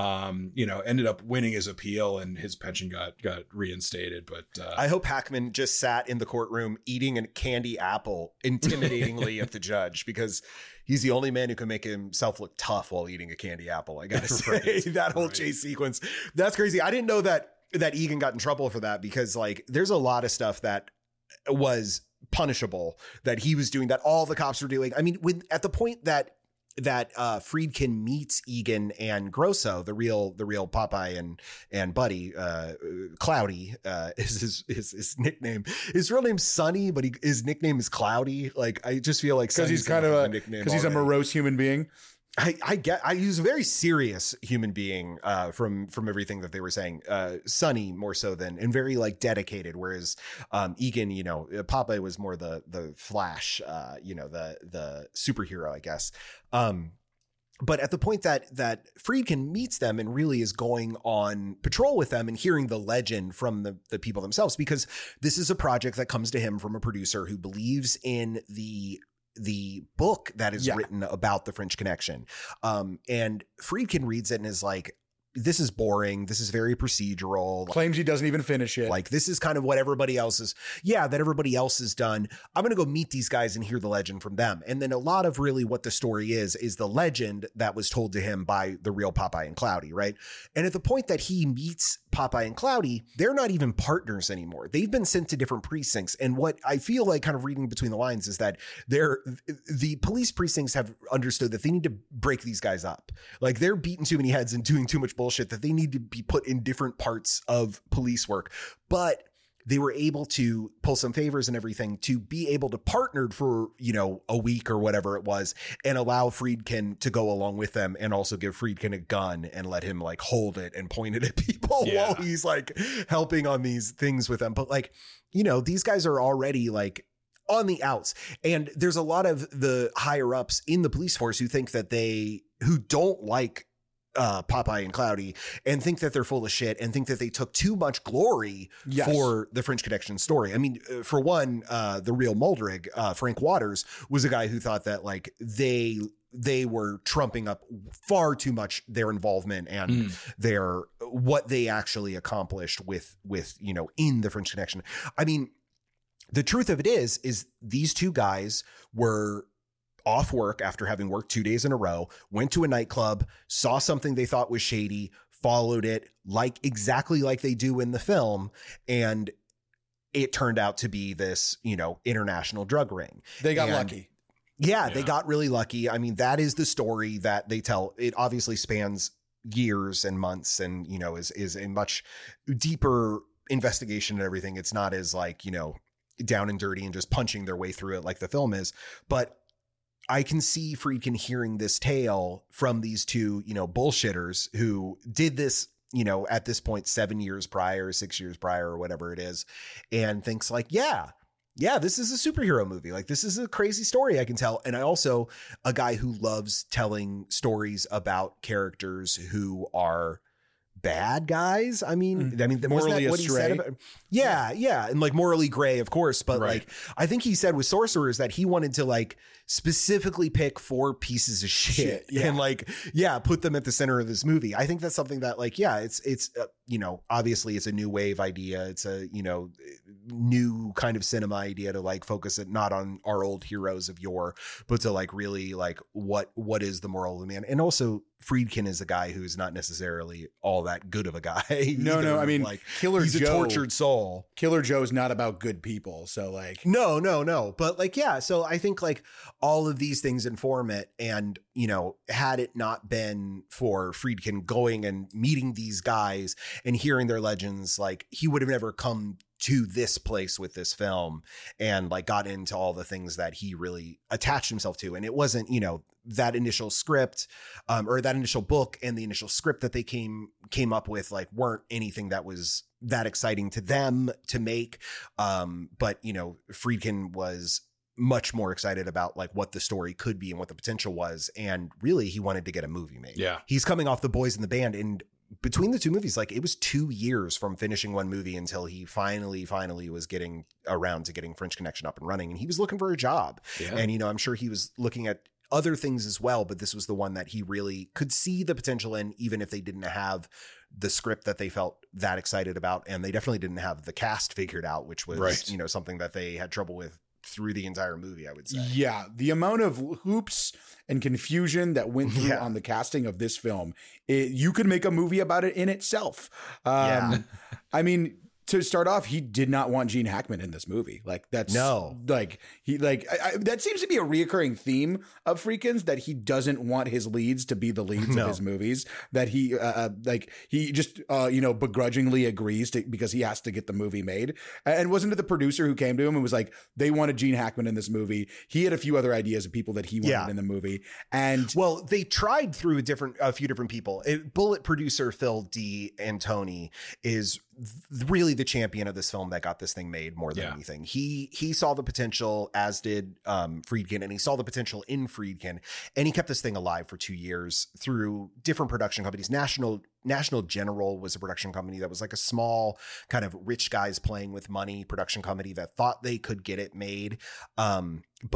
you know, ended up winning his appeal, and his pension got reinstated. But I hope Hackman just sat in the courtroom eating a candy apple intimidatingly at the judge, because he's the only man who can make himself look tough while eating a candy apple. I gotta say, that whole chase sequence, that's crazy. I didn't know that Egan got in trouble for that, because like there's a lot of stuff that was punishable that he was doing, that all the cops were doing. I mean, at the point that Friedkin meets Egan and Grosso, the real Popeye and Buddy, Cloudy is his nickname. His real name's Sonny, but his nickname is Cloudy. Like, I just feel like because he's kind of because he's a morose human being. He's a very serious human being from everything that they were saying. Sonny more so than, and very like dedicated, whereas Egan, you know, Popeye was more the Flash, you know, the superhero, I guess. But at the point that Friedkin meets them and really is going on patrol with them and hearing the legend from the people themselves, because this is a project that comes to him from a producer who believes in the the book that is written about the French Connection. And Friedkin reads it and is like, this is boring. This is very procedural. Claims he doesn't even finish it. Like, this is kind of what everybody else is. Yeah, that everybody else has done. I'm going to go meet these guys and hear the legend from them. And then a lot of really what the story is the legend that was told to him by the real Popeye and Cloudy, right? And at the point that he meets Popeye and Cloudy, they're not even partners anymore. They've been sent to different precincts. And what I feel like, kind of reading between the lines, is that the police precincts have understood that they need to break these guys up. Like, they're beating too many heads and doing too much bullshit that they need to be put in different parts of police work. But they were able to pull some favors and everything to be able to partner for, a week or whatever it was, and allow Friedkin to go along with them, and also give Friedkin a gun and let him like hold it and point it at people while he's like helping on these things with them. But like, these guys are already like on the outs, and there's a lot of the higher ups in the police force who think that who don't like Popeye and Cloudy, and think that they're full of shit, and think that they took too much glory for the French Connection story. I mean, for one, the real Muldrig, Frank Waters, was a guy who thought that like they were trumping up far too much their involvement and what they actually accomplished with in the French Connection. I mean, the truth of it is these two guys were off work after having worked 2 days in a row, went to a nightclub, saw something they thought was shady, followed it exactly like they do in the film. And it turned out to be this, international drug ring. They got lucky. Yeah, they got really lucky. I mean, that is the story that they tell. It obviously spans years and months, and, is a much deeper investigation and everything. It's not as like, down and dirty and just punching their way through it like the film is. But I can see Friedkin hearing this tale from these two, bullshitters who did this, at this point, 7 years prior, 6 years prior, or whatever it is, and thinks like, yeah, this is a superhero movie. Like, this is a crazy story I can tell. And I also, a guy who loves telling stories about characters who are bad guys. I mean, morally what he said about, and like morally gray, of course. But like, I think he said with Sorcerers that he wanted to like specifically pick 4 pieces of shit and like, put them at the center of this movie. I think that's something that like, it's obviously it's a new wave idea. It's a, new kind of cinema idea to like focus it not on our old heroes of yore, but to like really like what is the moral of the man. And also Friedkin is a guy who's not necessarily all that good of a guy. No. I mean, like he's a tortured soul. Killer Joe's not about good people. So like, no. But like, so I think like all of these things inform it. And, had it not been for Friedkin going and meeting these guys and hearing their legends, like he would have never come to this place with this film and like got into all the things that he really attached himself to. And it wasn't, that initial script or that initial book and the initial script that they came up with like weren't anything that was that exciting to them to make. But Friedkin was much more excited about like what the story could be and what the potential was. And really he wanted to get a movie made. Yeah. He's coming off The Boys in the Band, and between the two movies, like it was 2 years from finishing one movie until he finally was getting around to getting French Connection up and running. And he was looking for a job. Yeah. And, I'm sure he was looking at other things as well, but this was the one that he really could see the potential in, even if they didn't have the script that they felt that excited about. And they definitely didn't have the cast figured out, which was, something that they had trouble with through the entire movie, I would say. Yeah. The amount of hoops and confusion that went through on the casting of this film, you could make a movie about it in itself. I mean, to start off, he did not want Gene Hackman in this movie. Like that's that seems to be a reoccurring theme of Friedkin's, that he doesn't want his leads to be the leads of his movies, that he just begrudgingly agrees to, because he has to get the movie made. And wasn't it the producer who came to him and was like, they wanted Gene Hackman in this movie. He had a few other ideas of people that he wanted in the movie. And well, they tried through a few different people. Bullet producer Phil D'Antoni is really the champion of this film that got this thing made more than anything. He saw the potential, as did Friedkin, and he saw the potential in Friedkin, and he kept this thing alive for 2 years through different production companies. National General was a production company that was like a small kind of rich guys playing with money production company that thought they could get it made. But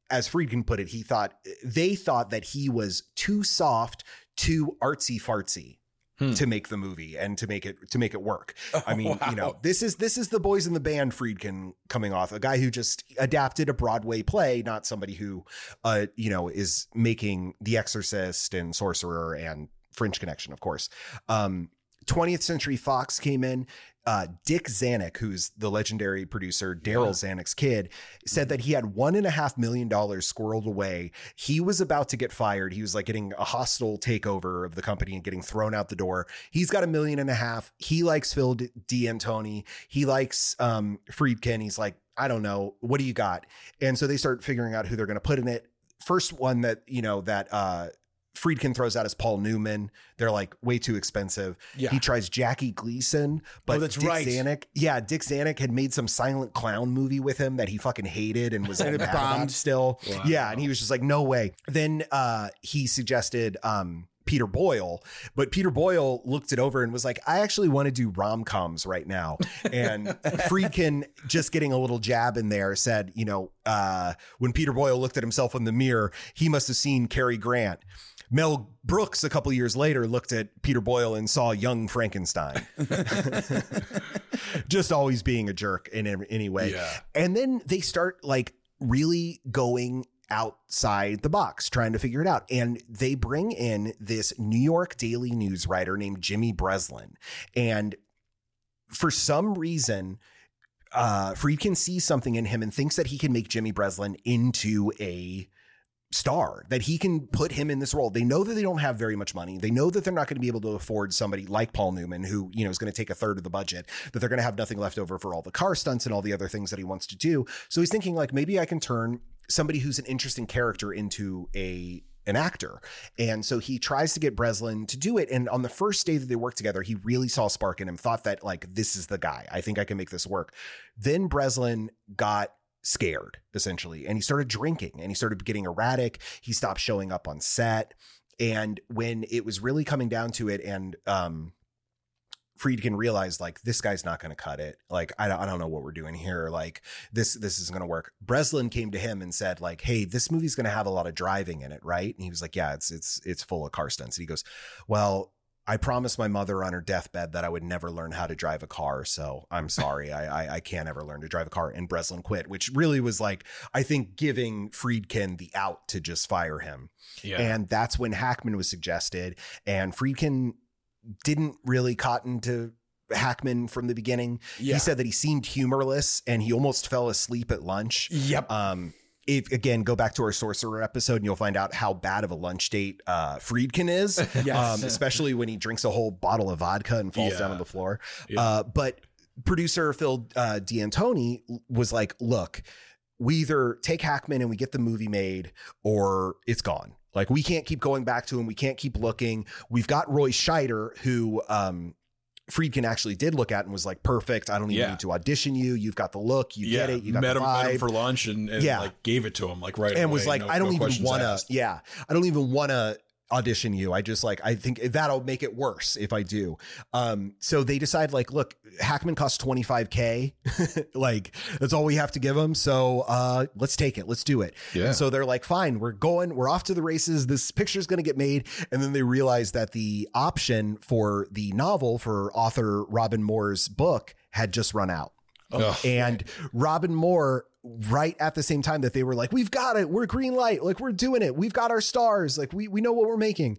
as Friedkin put it, they thought that he was too soft, too artsy fartsy to make the movie and to make it work. I mean, you know, this is the Boys in the Band Friedkin coming off, a guy who just adapted a Broadway play, not somebody who, you know, is making The Exorcist and Sorcerer and French Connection, of course. 20th Century Fox came in. Dick Zanuck, who's the legendary producer, Daryl Zanuck's kid, said that he had $1.5 million squirreled away. He was about to get fired. He was like getting a hostile takeover of the company and getting thrown out the door. He's got $1.5 million. He likes Phil D'Antoni. He likes Friedkin. He's like, I don't know. What do you got? And so they start figuring out who they're going to put in it. First one that, you know, that Friedkin throws out as Paul Newman. They're like way too expensive. Yeah. He tries Jackie Gleason, but that's Dick right. Zanuck. Yeah, Dick Zanuck had made some silent clown movie with him that he fucking hated and was mad about still. Wow. Yeah, and he was just like, no way. Then he suggested Peter Boyle, but Peter Boyle looked it over and was like, I actually want to do rom-coms right now. And Friedkin, just getting a little jab in there, said, you know, when Peter Boyle looked at himself in the mirror, he must have seen Cary Grant. Mel Brooks, a couple years later, looked at Peter Boyle and saw Young Frankenstein. Just always being a jerk in any way. Yeah. And then they start like really going outside the box, trying to figure it out. And they bring in this New York Daily News writer named Jimmy Breslin. And for some reason, Friedkin sees something in him and thinks that he can make Jimmy Breslin into a star, that he can put him in this role. They know that they don't have very much money. They know that they're not going to be able to afford somebody like Paul Newman, who, you know, is going to take a third of the budget, that they're going to have nothing left over for all the car stunts and all the other things that he wants to do. So he's thinking like, maybe I can turn somebody who's an interesting character into an actor. And so he tries to get Breslin to do it. And on the first day that they worked together, he really saw a spark in him, thought that like, this is the guy. I think I can make this work. Then Breslin got scared, essentially, and he started drinking and he started getting erratic. He stopped showing up on set. And when it was really coming down to it, and Friedkin realized like, this guy's not going to cut it. Like, I don't know what we're doing here. Like this isn't going to work. Breslin came to him and said like, hey, this movie's going to have a lot of driving in it, right? And he was like, yeah, it's full of car stunts. And he goes, well, I promised my mother on her deathbed that I would never learn how to drive a car. So I'm sorry. I can't ever learn to drive a car. And Breslin quit, which really was like, I think giving Friedkin the out to just fire him. Yeah. And that's when Hackman was suggested, and Friedkin didn't really cotton to Hackman from the beginning. Yeah. He said that he seemed humorless and he almost fell asleep at lunch. Yep. If again, go back to our Sorcerer episode and you'll find out how bad of a lunch date Friedkin is, yes. Especially when he drinks a whole bottle of vodka and falls down on the floor. Yeah. But producer Phil D'Antoni was like, look, we either take Hackman and we get the movie made or it's gone. Like, we can't keep going back to him. We can't keep looking. We've got Roy Scheider, who Friedkin actually did look at and was like, perfect. I don't even need to audition you. You've got the look. You get it. You got the vibe. Met him for lunch and like gave it to him like right away. And was like, I don't even want to. I don't even want to audition you. I just like, I think that'll make it worse if I do. So they decide like, look, Hackman costs $25,000. Like, that's all we have to give him. So let's take it. Let's do it. Yeah. And so they're like, fine, we're off to the races. This picture's going to get made. And then they realize that the option for the novel for author Robin Moore's book had just run out. Oh. And Robin Moore, right at the same time that they were like, we've got it, we're green light, like we're doing it, we've got our stars, like we know what we're making.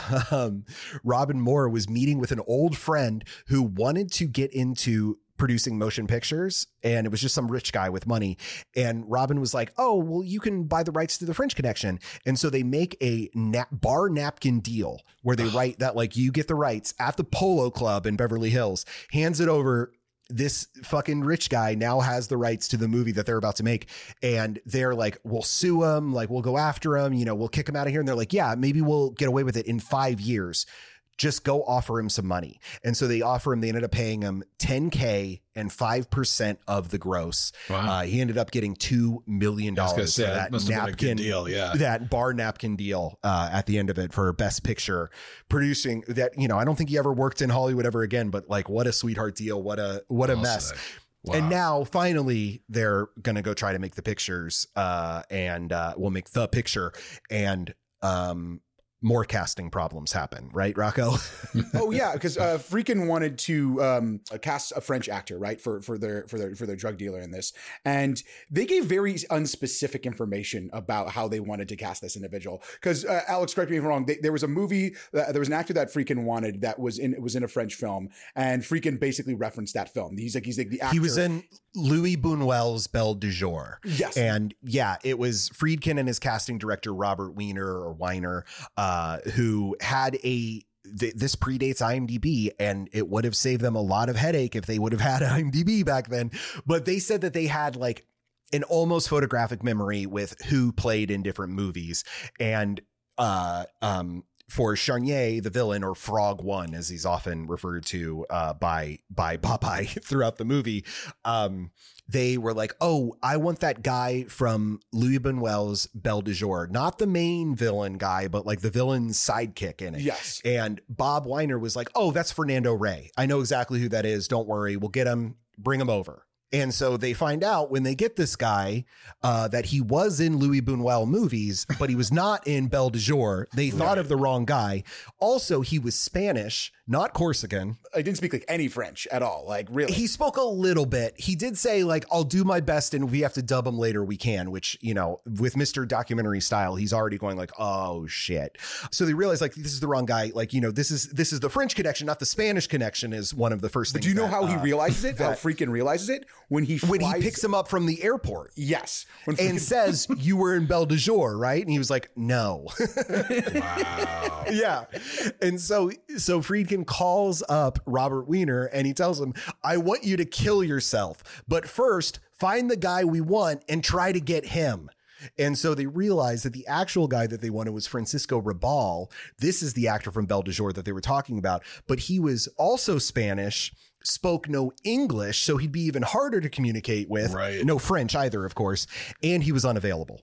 Robin Moore was meeting with an old friend who wanted to get into producing motion pictures, and it was just some rich guy with money. And Robin was like, oh, well, you can buy the rights to the French Connection. And so they make a bar napkin deal where they write that like, you get the rights at the Polo Club in Beverly Hills, hands it over. This fucking rich guy now has the rights to the movie that they're about to make. And they're like, we'll sue him. Like, we'll go after him. You know, we'll kick him out of here. And they're like, yeah, maybe we'll get away with it in 5 years. Just go offer him some money. And so they ended up paying him $10,000 and 5% of the gross. Wow. He ended up getting $2 million for that napkin deal. Yeah. That bar napkin deal at the end of it for Best Picture, producing that. You know, I don't think he ever worked in Hollywood ever again, but like, what a sweetheart deal. What a mess. Wow. And now finally they're going to go try to make the pictures and we'll make the picture and more casting problems happen, right, Rocco? Oh yeah, because Friedkin wanted to cast a French actor, right, for their drug dealer in this, and they gave very unspecific information about how they wanted to cast this individual. Because Alex, correct me if I'm wrong, there was a movie, there was an actor that Friedkin wanted that was in a French film, and Friedkin basically referenced that film. He's like the actor. He was in Louis Buñuel's Belle de Jour. Yes, and yeah, it was Friedkin and his casting director Robert Weiner, who had this predates IMDb, and it would have saved them a lot of headache if they would have had IMDb back then. But they said that they had like an almost photographic memory with who played in different movies. And for Charnier, the villain, or Frog One, as he's often referred to by Popeye throughout the movie, they were like, oh, I want that guy from Louis Buñuel's Belle de Jour, not the main villain guy, but like the villain's sidekick in it. Yes. And Bob Weiner was like, oh, that's Fernando Rey. I know exactly who that is. Don't worry. We'll get him. Bring him over. And so they find out when they get this guy that he was in Louis Buñuel movies, but he was not in Belle de Jour. They thought of the wrong guy. Also, he was Spanish, not Corsican. I didn't speak like any French at all. Like, really? He spoke a little bit. He did say, like, I'll do my best, and if we have to dub him later, we can, which, you know, with Mr. Documentary Style, he's already going like, oh, shit. So they realize, like, this is the wrong guy. Like, you know, this is the French connection, not the Spanish connection, is one of the first things. But do you know how he realizes it? How Friedkin realizes it? When he picks him up from the airport. Yes. And says, you were in Belle de Jour, right? And he was like, no. Wow. Yeah. And so Friedkin calls up Robert Weiner and he tells him, I want you to kill yourself, but first find the guy we want and try to get him. And so they realized that the actual guy that they wanted was Francisco Rabal. This is the actor from Belle de Jour that they were talking about, but he was also Spanish, spoke no English, so he'd be even harder to communicate with. Right. No French either, of course. And he was unavailable.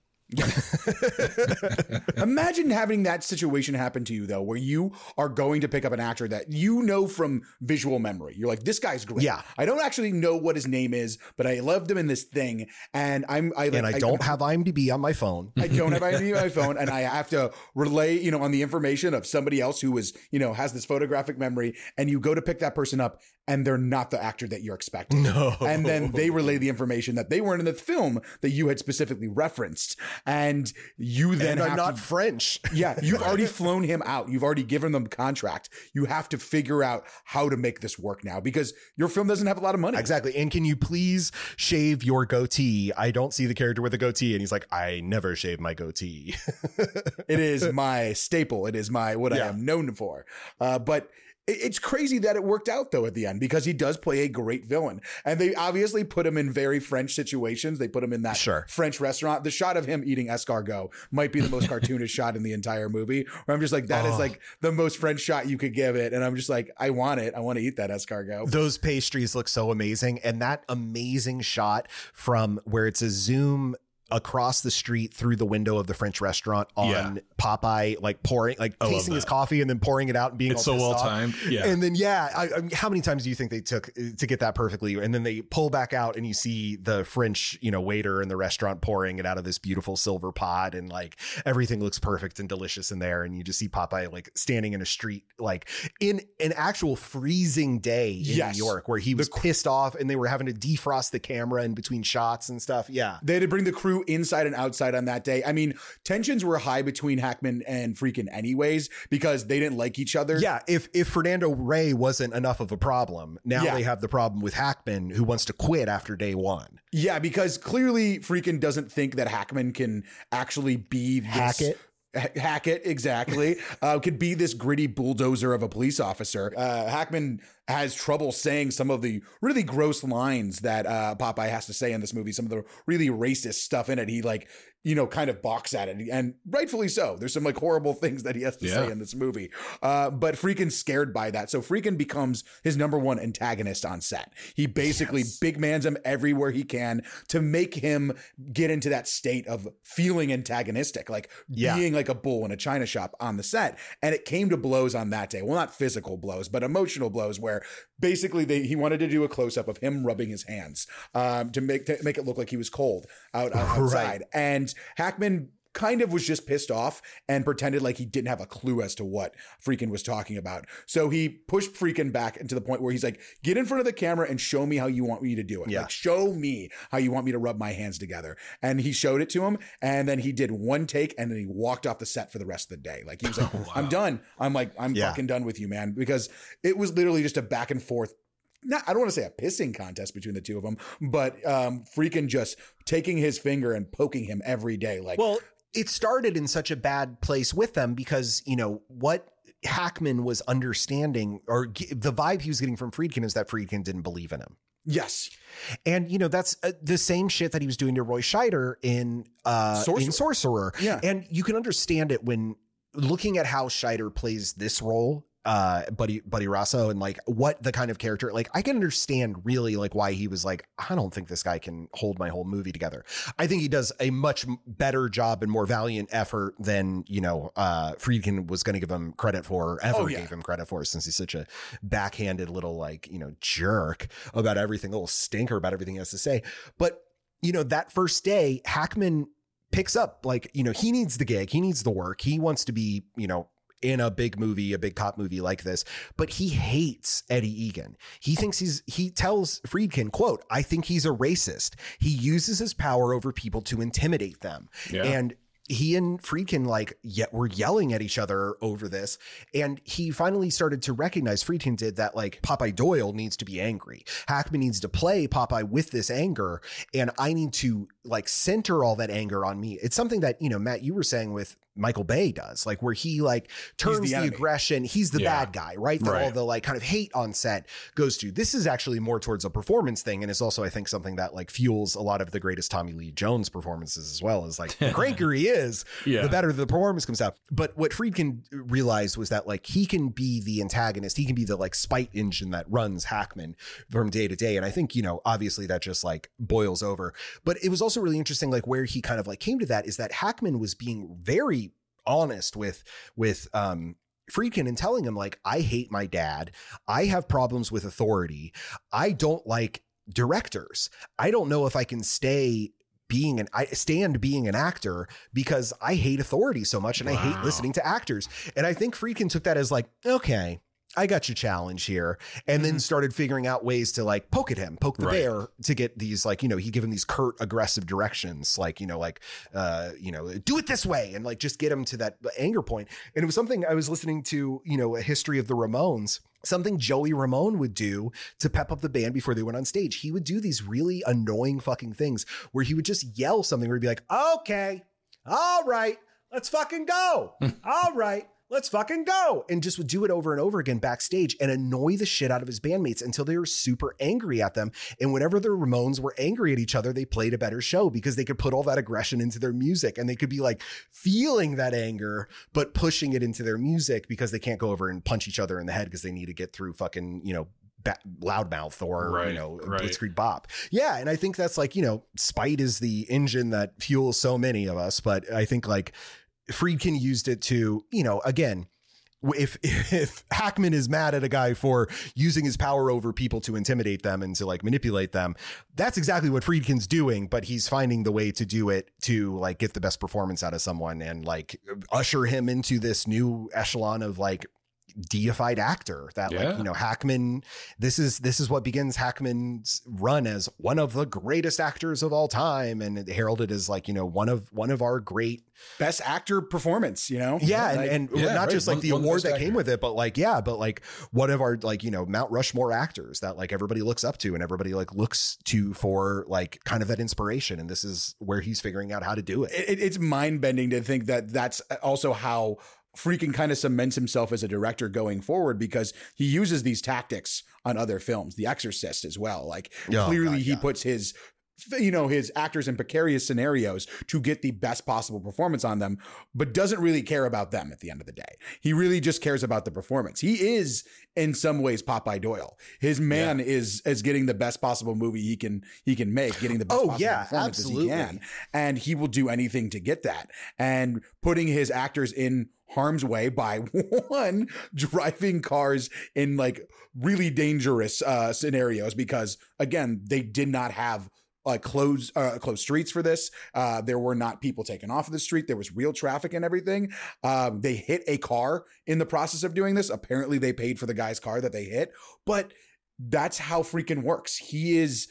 Imagine having that situation happen to you, though, where you are going to pick up an actor that you know from visual memory. You're like, this guy's great. Yeah. I don't actually know what his name is, but I loved him in this thing. And I don't have IMDb on my phone. I don't have IMDb on my phone. And I have to relay, you know, on the information of somebody else who is, you know, has this photographic memory. And you go to pick that person up and they're not the actor that you're expecting. No. And then they relay the information that they weren't in the film that you had specifically referenced. And you then are not French. Yeah, you've already flown him out. You've already given them the contract. You have to figure out how to make this work now because your film doesn't have a lot of money. Exactly. And can you please shave your goatee? I don't see the character with a goatee. And he's like, I never shave my goatee. It is my staple. It is what I am known for. But it's crazy that it worked out, though, at the end, because he does play a great villain. And they obviously put him in very French situations. They put him in that French restaurant. The shot of him eating escargot might be the most cartoonish shot in the entire movie, where I'm just like, that is like the most French shot you could give it. And I'm just like, I want it. I want to eat that escargot. Those pastries look so amazing. And that amazing shot from where it's a zoom across the street through the window of the French restaurant on Popeye, like pouring, like tasting his coffee and then pouring it out and being it's so well timed. Yeah. And then, how many times do you think they took to get that perfectly? And then they pull back out and you see the French, you know, waiter in the restaurant pouring it out of this beautiful silver pot and like everything looks perfect and delicious in there. And you just see Popeye like standing in a street, like in an actual freezing day in New York where he was pissed off and they were having to defrost the camera in between shots and stuff. Yeah. They had to bring the crew inside and outside on that day. I mean, tensions were high between Hackman and Friedkin anyways, because they didn't like each other. Yeah. If Fernando Rey wasn't enough of a problem, now they have the problem with Hackman, who wants to quit after day one. Yeah, because clearly Friedkin doesn't think that Hackman can actually be this. Hackett, exactly. Could be this gritty bulldozer of a police officer. Hackman has trouble saying some of the really gross lines that Popeye has to say in this movie, some of the really racist stuff in it. He like kind of balks at it, and rightfully so. There's some like horrible things that he has to say in this movie. But Friedkin's scared by that. So Friedkin becomes his number one antagonist on set. He basically big mans him everywhere he can to make him get into that state of feeling antagonistic, like being like a bull in a china shop on the set. And it came to blows on that day. Well, not physical blows, but emotional blows, where basically he wanted to do a close up of him rubbing his hands to make it look like he was cold outside. And Hackman kind of was just pissed off and pretended like he didn't have a clue as to what Friedkin was talking about. So he pushed Friedkin back into the point where he's like, get in front of the camera and show me how you want me to do it. Like, show me how you want me to rub my hands together. And he showed it to him. And then he did one take and then he walked off the set for the rest of the day. Like he was like, I'm done. I'm fucking done with you, man. Because it was literally just a back and forth. I don't want to say a pissing contest between the two of them, but Friedkin just taking his finger and poking him every day. Like, well, it started in such a bad place with them because, what Hackman was understanding, or the vibe he was getting from Friedkin, is that Friedkin didn't believe in him. Yes. And, that's the same shit that he was doing to Roy Scheider in Sorcerer. Yeah. And you can understand it when looking at how Scheider plays this role, Buddy Rosso, and like what the kind of character, like I can understand really like why he was like, I don't think this guy can hold my whole movie together. I think he does a much better job and more valiant effort than, Friedkin was going to give him credit for, gave him credit for, since he's such a backhanded little like, jerk about everything, little stinker about everything he has to say. But, that first day, Hackman picks up like, he needs the gig, he needs the work, he wants to be, in a big movie, a big cop movie like this, but he hates Eddie Egan. He thinks he tells Friedkin, quote, I think he's a racist. He uses his power over people to intimidate them. Yeah. And he and Friedkin were yelling at each other over this. And he finally started to recognize, Friedkin did, that like Popeye Doyle needs to be angry. Hackman needs to play Popeye with this anger. And I need to like center all that anger on me. It's something that, Matt, you were saying with Michael Bay does, like where he like turns the aggression. He's the bad guy, right? That all the like kind of hate on set goes to. This is actually more towards a performance thing. And it's also, I think, something that like fuels a lot of the greatest Tommy Lee Jones performances as well, as like the crankier he is, the better the performance comes out. But what Friedkin realized was that like he can be the antagonist. He can be the like spite engine that runs Hackman from day to day. And I think, obviously that just like boils over. But it was also really interesting, like where he kind of like came to that is that Hackman was being very honest with Friedkin and telling him like, I hate my dad. I have problems with authority. I don't like directors. I don't know if I can stand being an actor because I hate authority so much and I hate listening to actors. And I think Friedkin took that as like, okay, I got your challenge here. And then started figuring out ways to like poke the bear to get these like, he give him these curt aggressive directions, like, do it this way, and like just get him to that anger point. And it was something I was listening to, a history of the Ramones, something Joey Ramone would do to pep up the band before they went on stage. He would do these really annoying fucking things where he would just yell something where he'd be like, okay, all right, let's fucking go. All right. Let's fucking go. And just would do it over and over again backstage and annoy the shit out of his bandmates until they were super angry at them. And whenever the Ramones were angry at each other, they played a better show because they could put all that aggression into their music, and they could be like feeling that anger, but pushing it into their music because they can't go over and punch each other in the head because they need to get through fucking, Loudmouth or, Blitzkrieg Bop. Yeah. And I think that's like, spite is the engine that fuels so many of us. But I think like Friedkin used it to, again, if Hackman is mad at a guy for using his power over people to intimidate them and to like manipulate them, that's exactly what Friedkin's doing, but he's finding the way to do it to like get the best performance out of someone and like usher him into this new echelon of like deified actor that Hackman, this is what begins Hackman's run as one of the greatest actors of all time, and heralded as like one of our great best actor performance, and not just like the award that came with it, but like one of our like Mount Rushmore actors that like everybody looks up to and everybody like looks to for like kind of that inspiration, and this is where he's figuring out how to do it. It's mind-bending to think that that's also how Friedkin kind of cements himself as a director going forward, because he uses these tactics on other films, The Exorcist as well. Like clearly he puts his his actors in precarious scenarios to get the best possible performance on them, but doesn't really care about them at the end of the day. He really just cares about the performance. He is in some ways Popeye Doyle. His man is getting the best possible movie he can make, getting the best possible performance as he can. And he will do anything to get that. And putting his actors in harm's way by one, driving cars in like really dangerous scenarios, because again, they did not have closed streets for this. There were not people taken off of the street. There was real traffic and everything. They hit a car in the process of doing this. Apparently they paid for the guy's car that they hit, but that's how Friedkin works. He's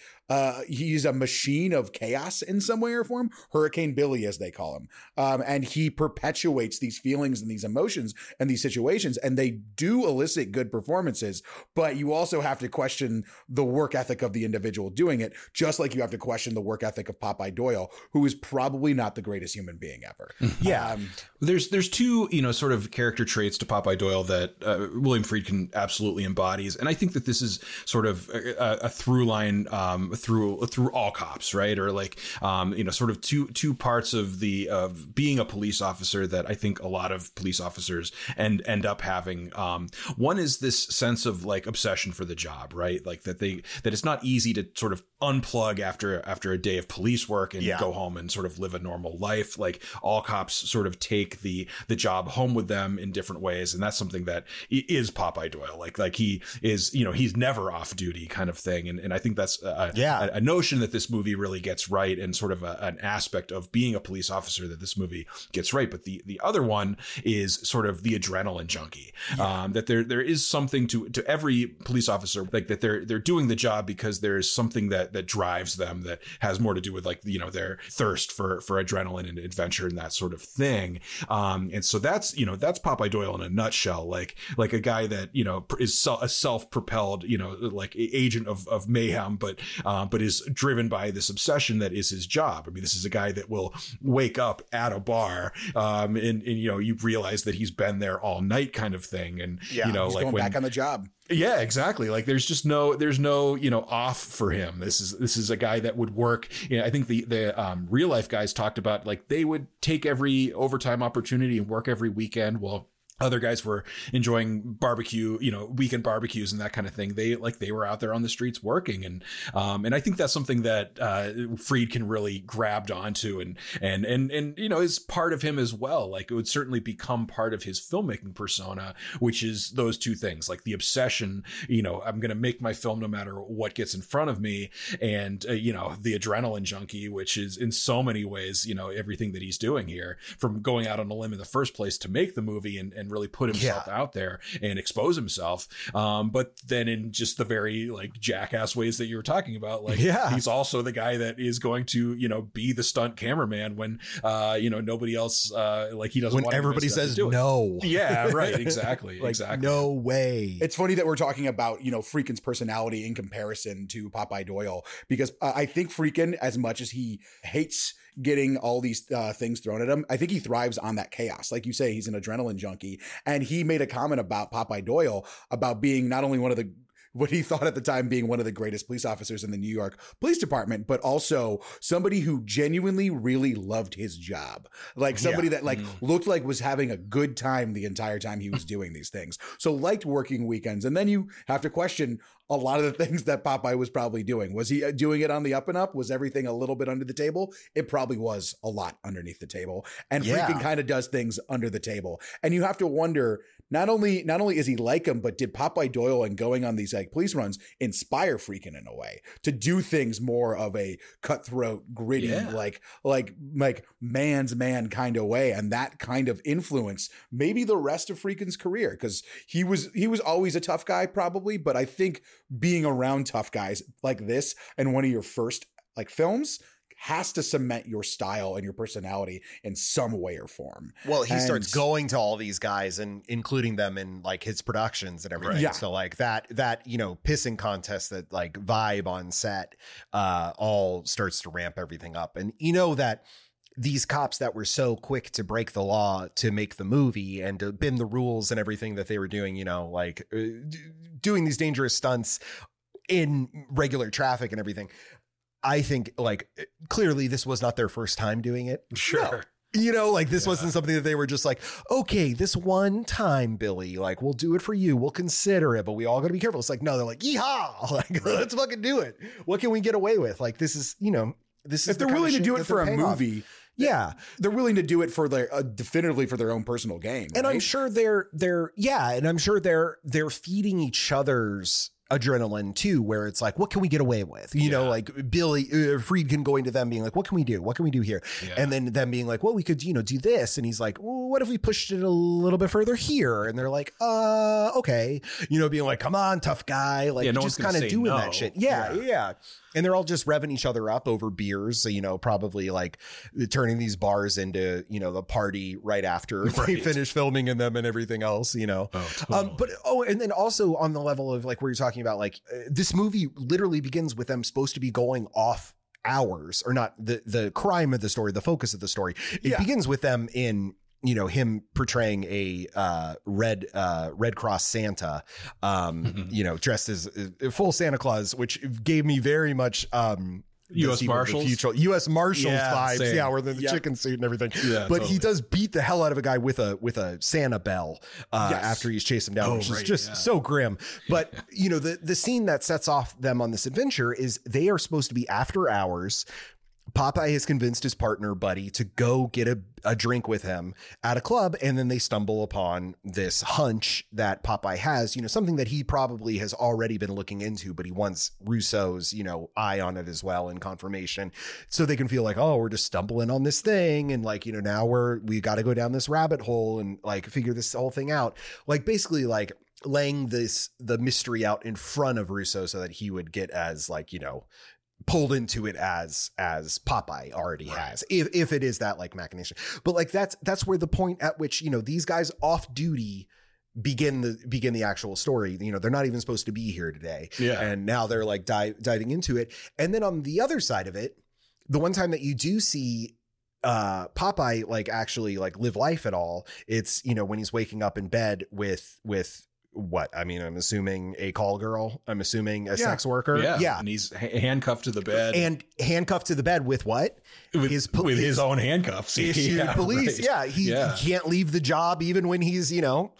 a machine of chaos in some way or form, Hurricane Billy, as they call him. And he perpetuates these feelings and these emotions and these situations, and they do elicit good performances, but you also have to question the work ethic of the individual doing it, just like you have to question the work ethic of Popeye Doyle, who is probably not the greatest human being ever. Yeah. There's two, sort of character traits to Popeye Doyle that William Friedkin absolutely embodies. And I think that this is sort of a through line through all cops, right? Or like, sort of two parts of being a police officer that I think a lot of police officers end up having. One is this sense of like obsession for the job, right? Like that it's not easy to sort of unplug after a day of police work and go home and sort of live a normal life. Like all cops sort of take the job home with them in different ways. And that's something that is Popeye Doyle. Like he is, he's never off duty kind of thing. And I think that's a notion that this movie really gets right, and sort of an aspect of being a police officer that this movie gets right. But the other one is sort of the adrenaline junkie, that there is something to every police officer, like that they're doing the job because there's something that drives them that has more to do with like, their thirst for adrenaline and adventure and that sort of thing. And so that's Popeye Doyle in a nutshell, like a guy that, is a self-propelled, like agent of mayhem, but is driven by this obsession that is his job. I mean, this is a guy that will wake up at a bar, and you realize that he's been there all night kind of thing. And, he's like going back on the job. Yeah, exactly. Like there's no, off for him. This is a guy that would work. I think the real life guys talked about like they would take every overtime opportunity and work every weekend. Well, other guys were enjoying barbecue, weekend barbecues and that kind of thing. They were out there on the streets working. And I think that's something that Friedkin really grabbed onto and is part of him as well. Like it would certainly become part of his filmmaking persona, which is those two things, like the obsession, I'm going to make my film no matter what gets in front of me. And, the adrenaline junkie, which is in so many ways, everything that he's doing here, from going out on a limb in the first place to make the movie and really put himself out there and expose himself. But then in just the very like jackass ways that you were talking about, like he's also the guy that is going to, be the stunt cameraman when, nobody else, like he doesn't when everybody says no. Yeah, right. Exactly. Like, exactly. No way. It's funny that we're talking about, Friedkin's personality in comparison to Popeye Doyle, because I think Friedkin, as much as he hates getting all these things thrown at him, I think he thrives on that chaos. Like you say, he's an adrenaline junkie. And he made a comment about Popeye Doyle about being not only what he thought at the time being one of the greatest police officers in the New York Police Department, but also somebody who genuinely really loved his job. Like somebody that looked like was having a good time the entire time he was doing these things. So liked working weekends. And then you have to question a lot of the things that Popeye was probably doing. Was he doing it on the up and up? Was everything a little bit under the table? It probably was a lot underneath the table. And Friedkin kind of does things under the table. And you have to wonder, not only is he like him, but did Popeye Doyle and going on these like police runs inspire Friedkin in a way to do things more of a cutthroat, gritty, like man's man kind of way, and that kind of influence maybe the rest of Friedkin's career, because he was always a tough guy probably, but I think being around tough guys like this and one of your first like films has to cement your style and your personality in some way or form. Well, he starts going to all these guys and including them in like his productions and everything. Right. Yeah. So like that, pissing contest, that like vibe on set, all starts to ramp everything up. And that these cops that were so quick to break the law to make the movie and to bend the rules and everything that they were doing, doing these dangerous stunts in regular traffic and everything. I think like clearly this was not their first time doing it. Sure. No. You know, like this wasn't something that they were just like, okay, this one time, Billy, like we'll do it for you. We'll consider it, but we all got to be careful. It's like, no, they're like, yeehaw, like let's fucking do it. What can we get away with? Like, this is, you know, this is if they're willing to do it for a movie. Off. Yeah, they're willing to do it for their definitively for their own personal gain. And I'm sure they're feeding each other's adrenaline too, where it's like, what can we get away with? You know, like Billy Friedkin going to them being like, what can we do? What can we do here? Yeah. And then them being like, well, we could, you know, do this. And he's like, well, what if we pushed it a little bit further here? And they're like, okay. You know, being like, come on, tough guy. Like no just kind of doing that shit. Yeah. And they're all just revving each other up over beers, you know, probably like turning these bars into, you know, the party right after they finish filming in them and everything else, you know. And then also on the level of like where you're talking about like this movie literally begins with them supposed to be going off hours, or not the crime of the story, the focus of the story. It begins with them in, you know, him portraying a Red Cross Santa, you know, dressed as full Santa Claus, which gave me very much U.S. Marshals, U.S. Marshals vibes, same. Where the chicken suit and everything. Yeah, but he does beat the hell out of a guy with a Santa bell after he's chased him down, which is just so grim. But you know, the scene that sets off them on this adventure is they are supposed to be after hours. Popeye has convinced his partner, Buddy, to go get a drink with him at a club. And then they stumble upon this hunch that Popeye has, you know, something that he probably has already been looking into, but he wants Russo's, you know, eye on it as well in confirmation. So they can feel like, oh, we're just stumbling on this thing. And like, you know, now we got to go down this rabbit hole and like figure this whole thing out. Like basically like laying the mystery out in front of Russo so that he would get as like, you know, pulled into it as Popeye already has, if it is that like machination. But like that's where the point at which, you know, these guys off duty begin the actual story. You know, they're not even supposed to be here today. Yeah. And now they're like diving into it. And then on the other side of it, the one time that you do see Popeye like actually like live life at all, it's, you know, when he's waking up in bed with what I mean, I'm assuming a call girl. I'm assuming a sex worker. Yeah. And he's handcuffed to the bed. And handcuffed to the bed with what? With his own handcuffs. Issued police. Right. He can't leave the job even when he's, you know,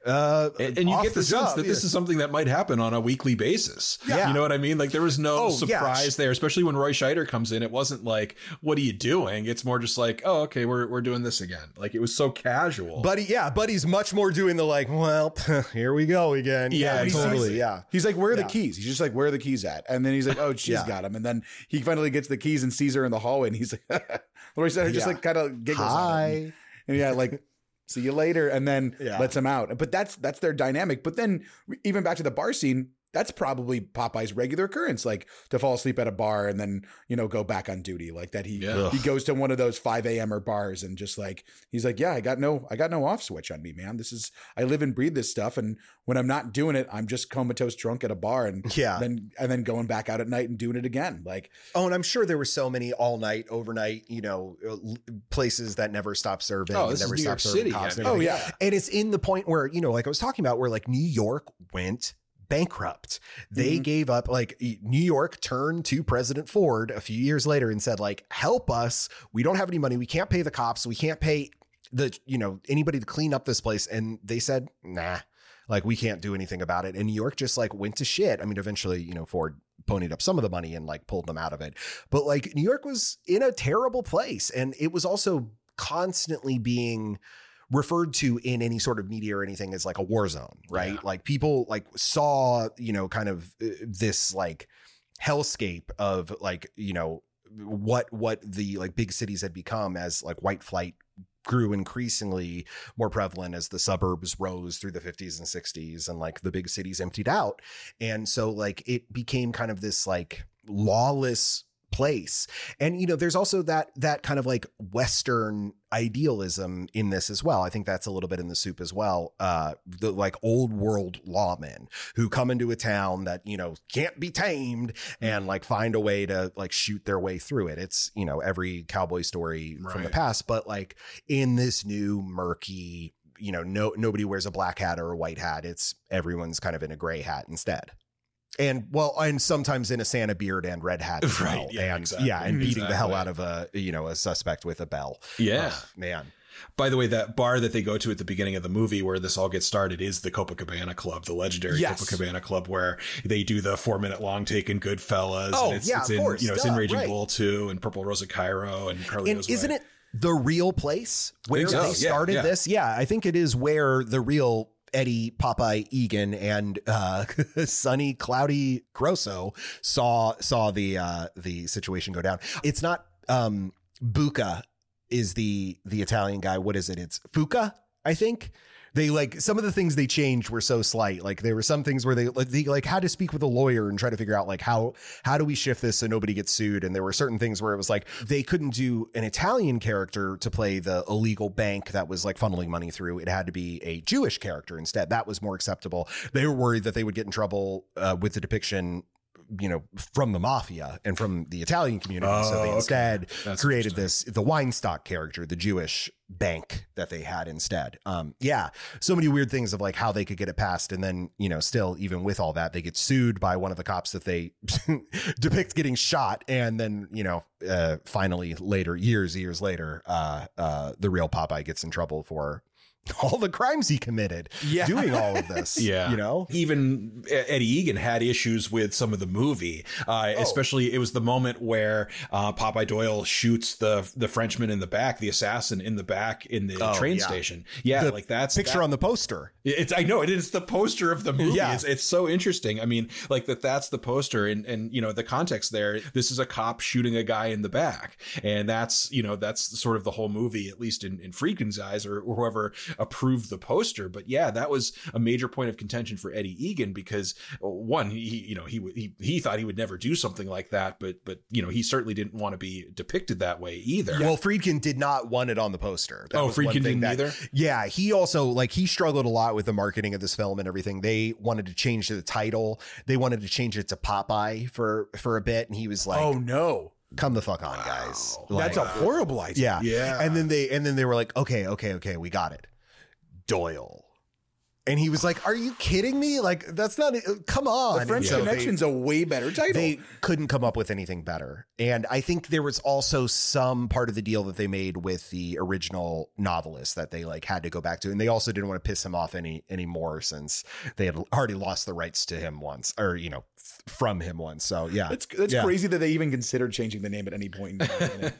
and you get the sense that this is something that might happen on a weekly basis. Yeah. You know what I mean? Like there was no surprise there, especially when Roy Scheider comes in. It wasn't like, what are you doing? It's more just like, oh, okay, we're doing this again. Like it was so casual. Buddy's much more doing the like, well, here we go again. Yeah, totally. He's like, where are the keys? He's just like, where are the keys at? And then he's like, oh, she's got them. And then he finally gets the keys and sees her in the hallway. And he's like, Roy Scheider just like kind of giggles. Hi. And like, see you later, and then lets him out. But that's their dynamic. But then even back to the bar scene, that's probably Popeye's regular occurrence, like to fall asleep at a bar and then, you know, go back on duty. Like that he goes to one of those 5 a.m. bars and just like, he's like, yeah, I got no off switch on me, man. I live and breathe this stuff. And when I'm not doing it, I'm just comatose drunk at a bar and then going back out at night and doing it again. Like, oh, and I'm sure there were so many all night, overnight, you know, places that never stop serving. Oh, this never is New York City. And it's in the point where, you know, like I was talking about where like New York went bankrupt. They gave up, like New York turned to President Ford a few years later and said like, help us. We don't have any money. We can't pay the cops. We can't pay anybody to clean up this place. And they said, nah, like we can't do anything about it. And New York just like went to shit. I mean, eventually, you know, Ford ponied up some of the money and like pulled them out of it. But like New York was in a terrible place. And it was also constantly being referred to in any sort of media or anything as like a war zone, right? Yeah. Like people like saw, you know, kind of this like hellscape of like, you know, what the like big cities had become as like white flight grew increasingly more prevalent as the suburbs rose through the 50s and 60s and like the big cities emptied out. And so like it became kind of this like lawless place. And, you know, there's also that kind of like Western idealism in this as well. I think that's a little bit in the soup as well. The like old world lawmen who come into a town that, you know, can't be tamed and like find a way to like shoot their way through it. It's, you know, every cowboy story from the past, but like in this new murky, you know, nobody wears a black hat or a white hat. It's everyone's kind of in a gray hat instead. And sometimes in a Santa beard and red hat as well. Yeah, and exactly. and beating the hell out of a suspect with a bell. Yeah. Man. By the way, that bar that they go to at the beginning of the movie where this all gets started is the Copacabana Club, the legendary Copacabana Club, where they do the 4-minute long take in Goodfellas. Oh, and it's of course. It's in Raging Bull too, and Purple Rose of Cairo and Carlito's And isn't Way. it the real place where they started yeah. this? Yeah, I think it is where the real Eddie Popeye Egan and Sonny Cloudy Grosso saw the situation go down. It's not Buca is the Italian guy. What is it? It's Fuca, I think. They some of the things they changed were so slight. Like there were some things where they had to speak with a lawyer and try to figure out how do we shift this so nobody gets sued. And there were certain things where it was like they couldn't do an Italian character to play the illegal bank that was funneling money through. It had to be a Jewish character instead. That was more acceptable. They were worried that they would get in trouble with the depiction from the mafia and from the Italian community. So they instead created the Weinstock character, the Jewish bank that they had instead. So many weird things of how they could get it passed. And then, still, even with all that, they get sued by one of the cops that they depict getting shot. And then, finally later, years later, the real Popeye gets in trouble for all the crimes he committed doing all of this. Even Eddie Egan had issues with some of the movie, especially it was the moment where Popeye Doyle shoots the Frenchman in the back, the assassin in the back in the train station. That's picture on the poster. I know it is the poster of the movie. Yeah. It's so interesting. I mean, that's the poster and the context there. This is a cop shooting a guy in the back. And that's sort of the whole movie, at least in Friedkin's eyes or whoever approved the poster. But that was a major point of contention for Eddie Egan because one, he thought he would never do something like that, but he certainly didn't want to be depicted that way either. Well, Friedkin did not want it on the poster. Friedkin didn't either? Yeah, he also he struggled a lot with the marketing of this film and everything. They wanted to change the title. They wanted to change it to Popeye for a bit, and he was like, "Oh no. Come the fuck on, guys." That's a horrible idea. Yeah. And then they were like, okay, we got it. Doyle. And he was like, are you kidding me? That's not it. Come on. The French Connection's a way better title. They couldn't come up with anything better. And I think there was also some part of the deal that they made with the original novelist that they had to go back to. And they also didn't want to piss him off anymore since they had already lost the rights to him once or, from him once. So yeah, that's crazy that they even considered changing the name at any point in time.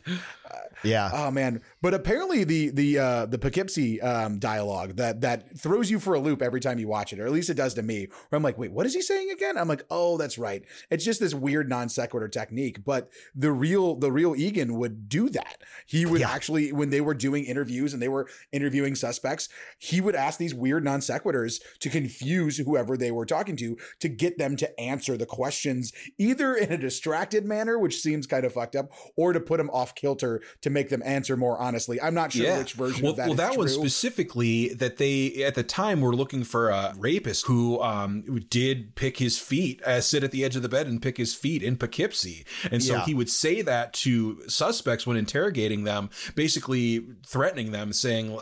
Oh man. But apparently the Poughkeepsie dialogue that throws you for a loop every time you watch it, or at least it does to me, where I'm like, wait, what is he saying again? I'm like, oh, that's right. It's just this weird non sequitur technique. But the real Egan would do that. He would actually, when they were doing interviews and they were interviewing suspects, he would ask these weird non sequiturs to confuse whoever they were talking to get them to answer the questions either in a distracted manner, which seems kind of fucked up, or to put them off kilter to make them answer more honestly. I'm not sure which version of that is that true. one specifically, that they at the time were looking for a rapist who did pick his feet, sit at the edge of the bed and pick his feet in Poughkeepsie. And so he would say that to suspects when interrogating them, basically threatening them, saying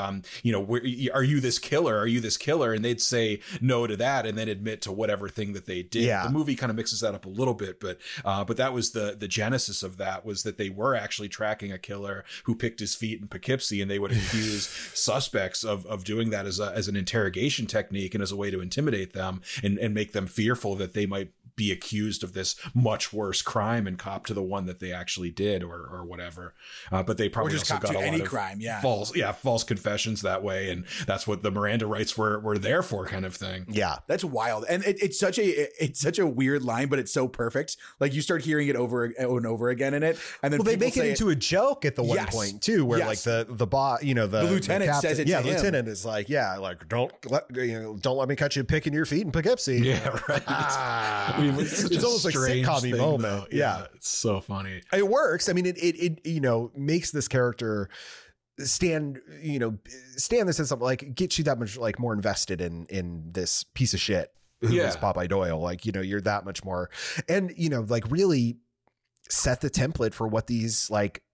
are you this killer? Are you this killer? And they'd say no to that and then admit to whatever thing that they did. The movie kind of mixes that up a little bit, but that was the genesis of that, was that they were actually tracking a killer who picked his feet in Poughkeepsie, and they would accuse suspects of doing that as an interrogation technique and as a way to intimidate them and make them fearful that they might be accused of this much worse crime and cop to the one that they actually did or whatever. But they probably also got a lot of crime, false confessions that way. And that's what the Miranda rights were there for, kind of thing. Yeah. That's wild. And it's such a weird line, but it's so perfect. You start hearing it over and over again in it. And then they make it into a joke at the one point too, where the boss, the lieutenant says it to him. Lieutenant is don't let me catch you picking your feet in Poughkeepsie. Yeah, right. It's almost like a sitcom moment. Yeah, it's so funny. It works. I mean, it makes this character stand this as something gets you that much more invested in this piece of shit who is Popeye Doyle. You're that much more, and really set the template for what these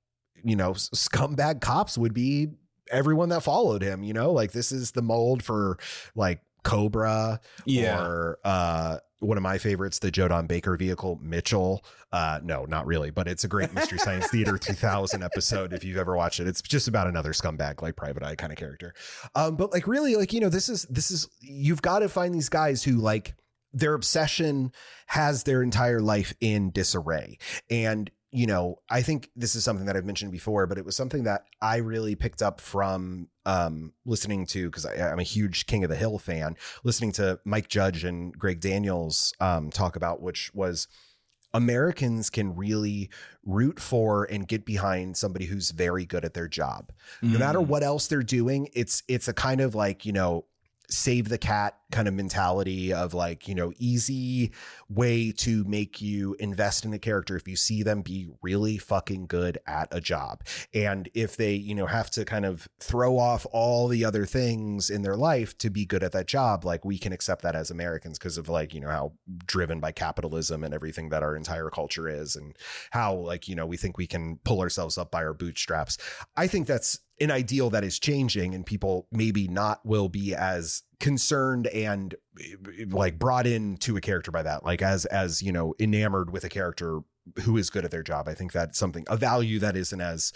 scumbag cops would be. Everyone that followed him, this is the mold for Cobra or one of my favorites, the Joe Don Baker vehicle, Mitchell. No, not really, but it's a great Mystery Science Theater 2000 episode. If you've ever watched it, it's just about another scumbag, like Private Eye kind of character. But like really, like, this is, you've got to find these guys who like their obsession has their entire life in disarray. And, I think this is something that I've mentioned before, but it was something that I really picked up from listening to, because I'm a huge King of the Hill fan, listening to Mike Judge and Greg Daniels talk about, which was Americans can really root for and get behind somebody who's very good at their job. No matter what else they're doing, it's a kind of like, save the cat kind of mentality of like, easy way to make you invest in a character if you see them be really fucking good at a job. And if they, have to kind of throw off all the other things in their life to be good at that job, like we can accept that as Americans because of like, how driven by capitalism and everything that our entire culture is, and how like, we think we can pull ourselves up by our bootstraps. I think that's an ideal that is changing, and people maybe not will be as concerned and like brought into a character by that, like as enamored with a character who is good at their job. I think that's something, a value that isn't as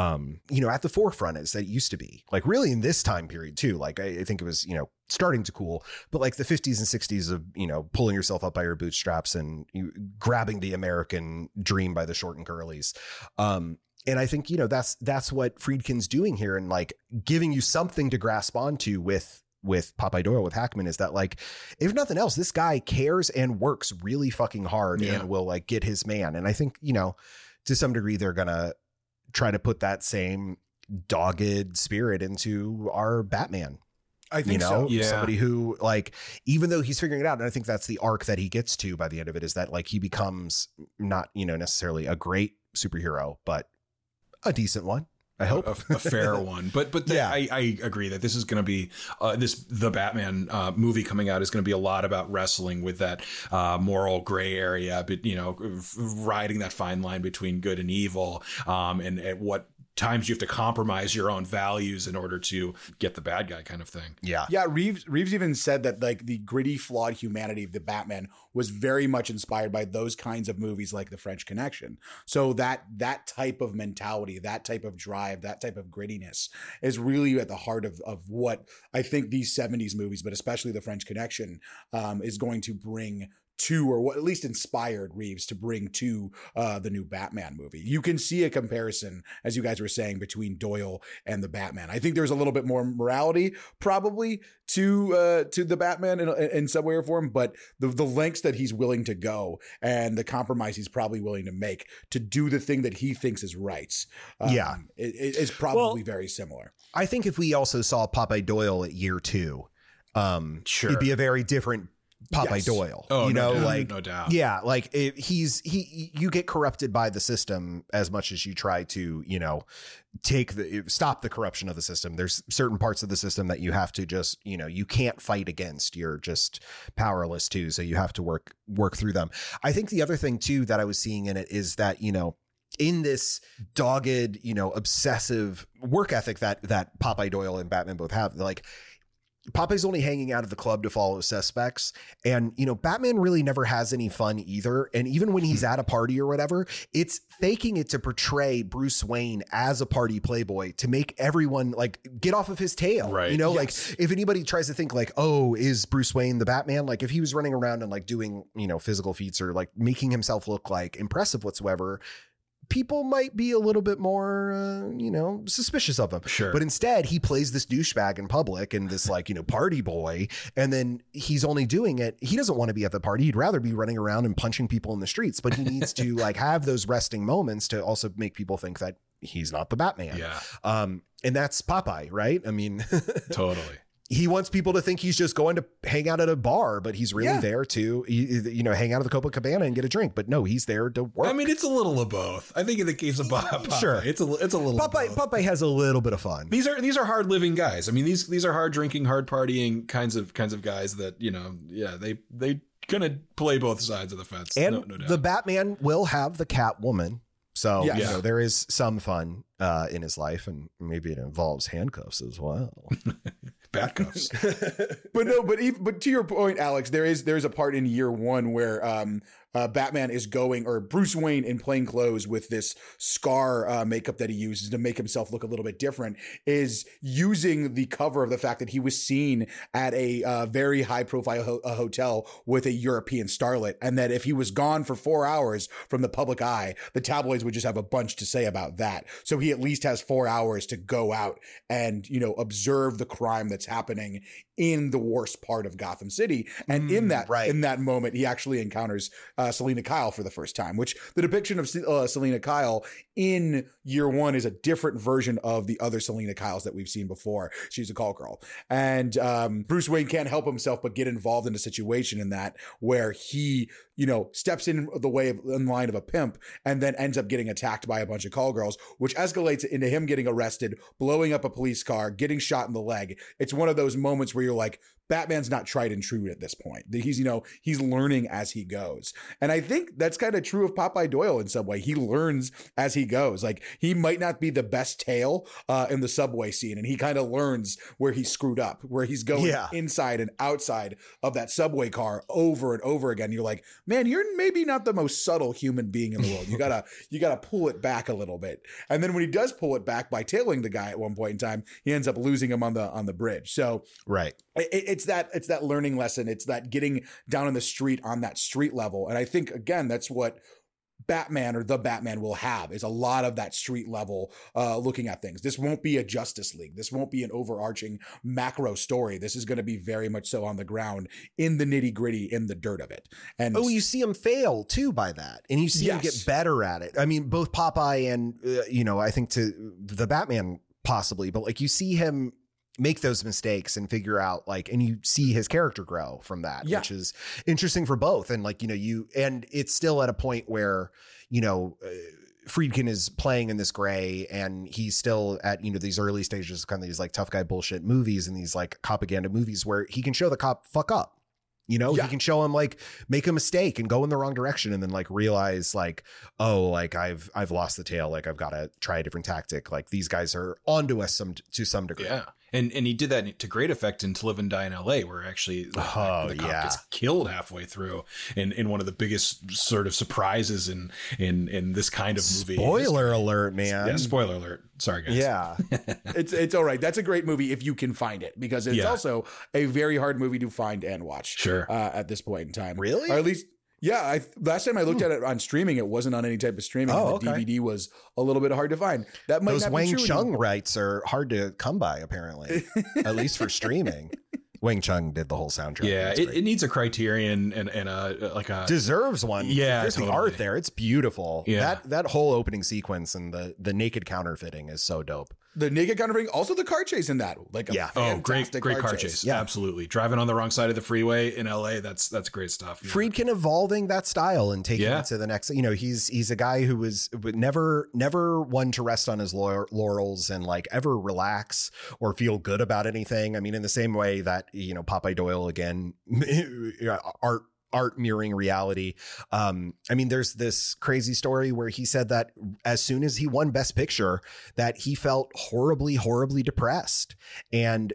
at the forefront as that used to be, like really in this time period too. Like I think it was starting to cool, but like the 50s and 60s of pulling yourself up by your bootstraps and grabbing the American dream by the short and curlies. And I think, that's what Friedkin's doing here, and like giving you something to grasp onto with Popeye Doyle, with Hackman, is that like, if nothing else, this guy cares and works really fucking hard and will like get his man. And I think, to some degree, they're going to try to put that same dogged spirit into our Batman. I think so. Yeah. Somebody who like, even though he's figuring it out, and I think that's the arc that he gets to by the end of it, is that like he becomes not, necessarily a great superhero, but a decent one. I hope a fair one, but yeah, I agree that this is going to be the Batman movie coming out is going to be a lot about wrestling with that moral gray area, but riding that fine line between good and evil, and at what times you have to compromise your own values in order to get the bad guy, kind of thing. Yeah. Reeves even said that like the gritty, flawed humanity of the Batman was very much inspired by those kinds of movies like The French Connection. So that type of mentality, that type of drive, that type of grittiness is really at the heart of what I think these 70s movies, but especially The French Connection, is going to bring to, or at least inspired Reeves to bring to the new Batman movie. You can see a comparison, as you guys were saying, between Doyle and the Batman. I think there's a little bit more morality probably to the Batman in some way or form, but the lengths that he's willing to go and the compromise he's probably willing to make to do the thing that he thinks is right, is probably very similar. I think if we also saw Popeye Doyle at year 2, it'd be a very different Popeye Doyle. Oh, no doubt. Yeah, like you get corrupted by the system as much as you try to, stop the corruption of the system. There's certain parts of the system that you have to just, you can't fight against. You're just powerless to, so you have to work through them. I think the other thing too that I was seeing in it is that, in this dogged, obsessive work ethic that Popeye Doyle and Batman both have, like, Popeye's only hanging out of the club to follow suspects. And, Batman really never has any fun either. And even when he's at a party or whatever, it's faking it to portray Bruce Wayne as a party playboy to make everyone like get off of his tail. Right. Like if anybody tries to think like, oh, is Bruce Wayne the Batman? Like if he was running around and like doing, physical feats or like making himself look like impressive whatsoever, people might be a little bit more, suspicious of him. Sure. But instead, he plays this douchebag in public and this like, party boy. And then he's only doing it. He doesn't want to be at the party. He'd rather be running around and punching people in the streets. But he needs to like have those resting moments to also make people think that he's not the Batman. Yeah. And that's Popeye, right? I mean, totally. He wants people to think he's just going to hang out at a bar, but he's really there to, hang out at the Copacabana and get a drink. But no, he's there to work. I mean, it's a little of both. I think in the case of Popeye, sure, it's a little. Popeye has a little bit of fun. These are hard living guys. I mean, these are hard drinking, hard partying kinds of guys that they gonna play both sides of the fence. And no doubt. The Batman will have the Catwoman. So, there is some fun in his life, and maybe it involves handcuffs as well. bat cuffs. but to your point, Alex, there's a part in year one where Batman is going, or Bruce Wayne in plain clothes with this scar makeup that he uses to make himself look a little bit different, is using the cover of the fact that he was seen at a very high profile hotel with a European starlet, and that if he was gone for 4 hours from the public eye, the tabloids would just have a bunch to say about that. So he at least has 4 hours to go out and, observe the crime that's happening in the worst part of Gotham City. And in that moment, he actually encounters Selina Kyle for the first time, which the depiction of Selina Kyle in year one is a different version of the other Selina Kyles that we've seen before. She's a call girl. And Bruce Wayne can't help himself but get involved in a situation in that where he, steps in line of a pimp and then ends up getting attacked by a bunch of call girls, which escalates into him getting arrested, blowing up a police car, getting shot in the leg. It's one of those moments where you're like, Batman's not tried and true at this point. He's learning as he goes. And I think that's kind of true of Popeye Doyle in some way. He learns as he goes. Like, he might not be the best tail in the subway scene, and he kind of learns where he screwed up, where he's going inside and outside of that subway car over and over again. You're like, man, you're maybe not the most subtle human being in the world. You gotta pull it back a little bit. And then when he does pull it back by tailing the guy at one point in time, he ends up losing him on the bridge. So it's that learning lesson. It's that getting down in the street on that street level. And I think, again, that's what Batman, or the Batman, will have, is a lot of that street level looking at things. This won't be a Justice League. This won't be an overarching macro story. This is going to be very much so on the ground, in the nitty gritty, in the dirt of it. And you see him fail too by that, and you see him get better at it. I mean, both Popeye and I think to the Batman possibly, but like, you see him make those mistakes and figure out, and you see his character grow from that, which is interesting for both. And and it's still at a point where, Friedkin is playing in this gray, and he's still at, these early stages of kind of these tough guy bullshit movies and these propaganda movies where he can show the cop fuck up. He can show him make a mistake and go in the wrong direction, and then realize I've lost the tail. I've got to try a different tactic. These guys are onto us to some degree. Yeah. And he did that to great effect in To Live and Die in LA, where actually the cop gets killed halfway through in one of the biggest sort of surprises in this kind of movie. Spoiler alert, man. Yeah, spoiler alert. Sorry, guys. Yeah. It's all right. That's a great movie if you can find it, because it's also a very hard movie to find and watch. Sure. At this point in time. Really? Or at least... Yeah, last time I looked at it on streaming, it wasn't on any type of streaming. The DVD was a little bit hard to find. That might Those not Wang be true Chung anymore. rights are hard to come by, apparently, at least for streaming. Wang Chung did the whole soundtrack. Yeah, it needs a Criterion and a deserves one. Yeah, there's the art there. It's beautiful. Yeah. That whole opening sequence and the naked counterfeiting is so dope. The naked counterfeiting, also the car chase in that, great car chase. Yeah, absolutely. Driving on the wrong side of the freeway in LA, that's great stuff. Friedkin evolving that style and taking it to the next. He's a guy who was never one to rest on his laurels and ever relax or feel good about anything. I mean, in the same way that Popeye Doyle, again, art mirroring reality. I mean, there's this crazy story where he said that as soon as he won Best Picture, that he felt horribly, horribly depressed, and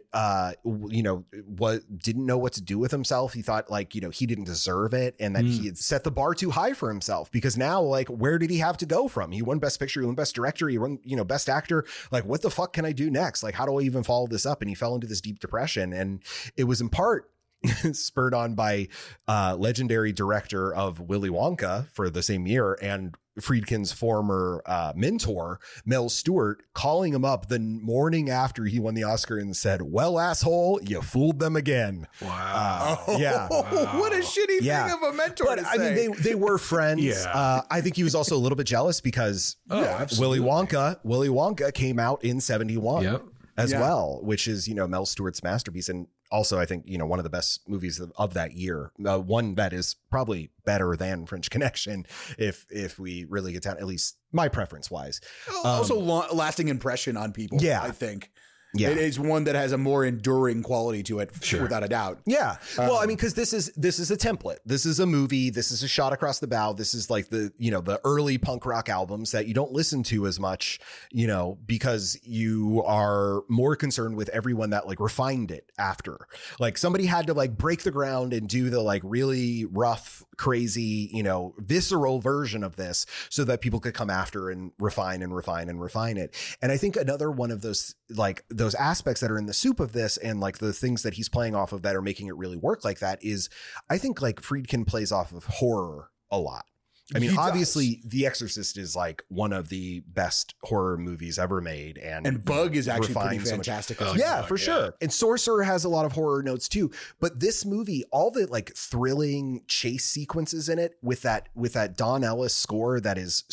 didn't know what to do with himself. He thought he didn't deserve it, and that he had set the bar too high for himself, because now where did he have to go from? He won Best Picture, he won Best Director, he won Best Actor. What the fuck can I do next? How do I even follow this up? And he fell into this deep depression, and it was in part spurred on by legendary director of Willy Wonka for the same year, and Friedkin's former mentor, Mel Stewart, calling him up the morning after he won the Oscar and said, "Well, asshole, you fooled them again." Wow. What a shitty thing of a mentor to say. I mean, they were friends. I think he was also a little bit jealous because Willy Wonka came out in 1971 as well, which is, Mel Stewart's masterpiece. And also, I think, one of the best movies of that year, one that is probably better than French Connection, if we really get down, at least my preference wise. Also lasting impression on people, I think. Yeah. It is one that has a more enduring quality to it, without a doubt. Yeah. Well, I mean, because this is a template. This is a movie. This is a shot across the bow. This is like the early punk rock albums that you don't listen to as much, because you are more concerned with everyone that like refined it after. Like somebody had to like break the ground and do the like really rough, crazy, visceral version of this so that people could come after and refine it. And I think another one of those aspects that are in the soup of this and like the things that he's playing off of that are making it really work like that is I think like Friedkin plays off of horror a lot. I mean, obviously The Exorcist is like one of the best horror movies ever made. And Bug is actually pretty fantastic. For sure. And Sorcerer has a lot of horror notes too. But this movie, all the like thrilling chase sequences in it with that Don Ellis score that is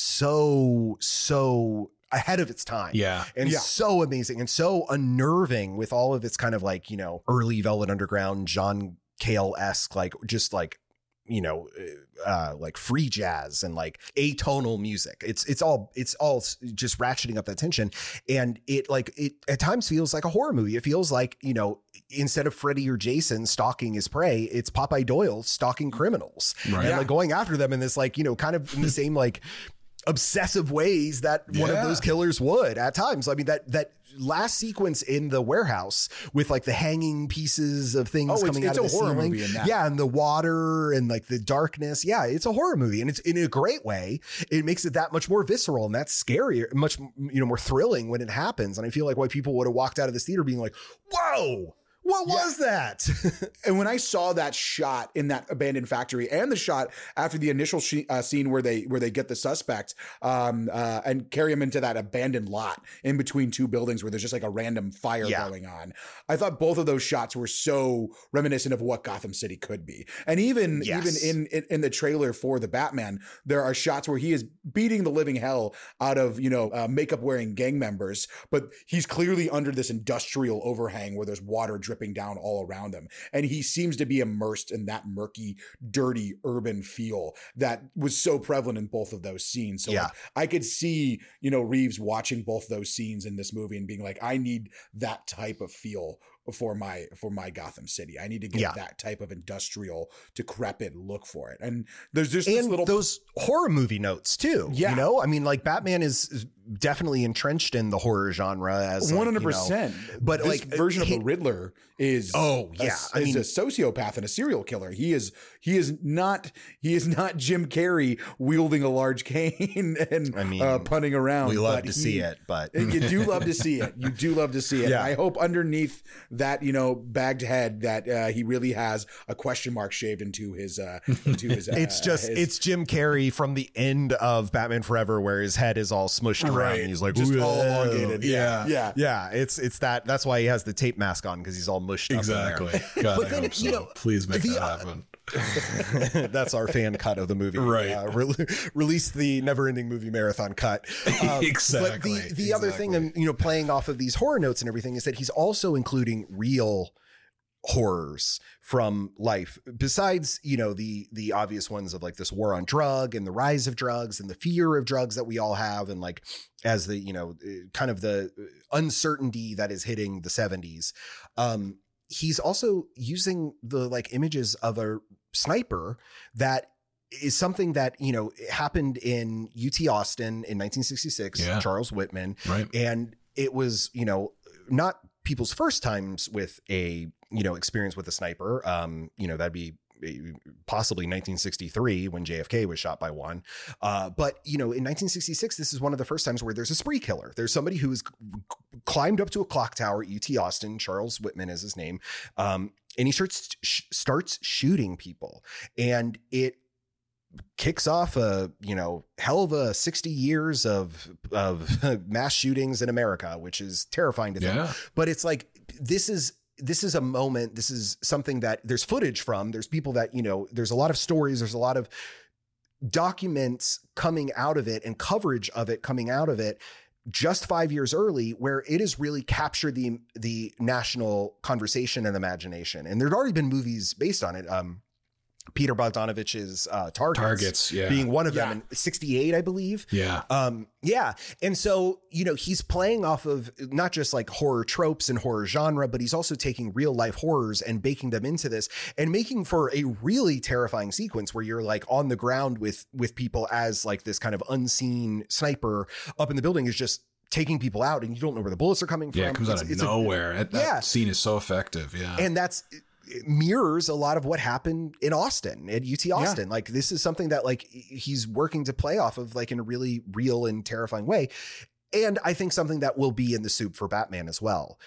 so ahead of its time. And so amazing and so unnerving with all of its kind of like, early Velvet Underground, John Cale-esque, like just like, like free jazz and like atonal music. It's all just ratcheting up that tension. And it at times feels like a horror movie. It feels like, instead of Freddy or Jason stalking his prey, it's Popeye Doyle stalking criminals and like going after them in this like, kind of in the same like obsessive ways that one of those killers would at times. I mean, that last sequence in the warehouse with like the hanging pieces of things coming out of the ceiling. And the water and like the darkness. Yeah, it's a horror movie, and it's in a great way. It makes it that much more visceral, and that's scarier, much more thrilling when it happens. And I feel like why people would have walked out of this theater being like, whoa, what was that? And when I saw that shot in that abandoned factory and the shot after the initial scene where they get the suspect and carry him into that abandoned lot in between two buildings where there's just like a random fire going on, I thought both of those shots were so reminiscent of what Gotham City could be. And even in the trailer for the Batman, there are shots where he is beating the living hell out of makeup wearing gang members, but he's clearly under this industrial overhang where there's water dripping down all around him. And he seems to be immersed in that murky, dirty, urban feel that was so prevalent in both of those scenes. So like, I could see, Reeves watching both those scenes in this movie and being like, I need that type of feel for my Gotham City. I need to get that type of industrial, decrepit look for it. And there's just those horror movie notes too. I mean, like Batman is definitely entrenched in the horror genre as 100%. But this like version of the Riddler is a sociopath and a serial killer. He is not Jim Carrey wielding a large cane and punning around. We love to see it, but you do love to see it. You do love to see it. Yeah. I hope underneath that bagged head that he really has a question mark shaved into his it's Jim Carrey from the end of Batman Forever where his head is all smushed around and he's like just all elongated. It's that's why he has the tape mask on, because he's all mushed up in there. God, but then please make that happen. That's our fan cut of the movie, right? Release the never-ending movie marathon cut. Exactly. But the other thing, and playing off of these horror notes and everything, is that he's also including real horrors from life, besides the obvious ones of like this war on drug and the rise of drugs and the fear of drugs that we all have, and like as the kind of the uncertainty that is hitting the 70s. He's also using the like images of a sniper that is something that happened in UT Austin in 1966. Charles Whitman, right? And it was not people's first times with a experience with a sniper. That'd be possibly 1963 when JFK was shot by one. But in 1966, this is one of the first times where there's a spree killer. There's somebody who's climbed up to a clock tower at UT Austin. Charles Whitman is his name. And he starts shooting people, and it kicks off a hell of a 60 years of mass shootings in America, which is terrifying to think. But it's like this is a moment. This is something that there's footage from. There's people that there's a lot of stories. There's a lot of documents coming out of it and coverage of it coming out of it just 5 years early, where it has really captured the national conversation and imagination. And there'd already been movies based on it. Peter Bogdanovich's targets yeah. being one of them in 68, I believe. Yeah. Yeah. And so, you know, he's playing off of not just like horror tropes and horror genre, but he's also taking real life horrors and baking them into this and making for a really terrifying sequence where you're like on the ground with people as like this kind of unseen sniper up in the building is just taking people out and you don't know where the bullets are coming from. Yeah, it comes out of nowhere. That scene is so effective. Yeah. And it mirrors a lot of what happened in Austin at UT Austin. Like this is something that like he's working to play off of like in a really real and terrifying way. And I think something that will be in the soup for Batman as well.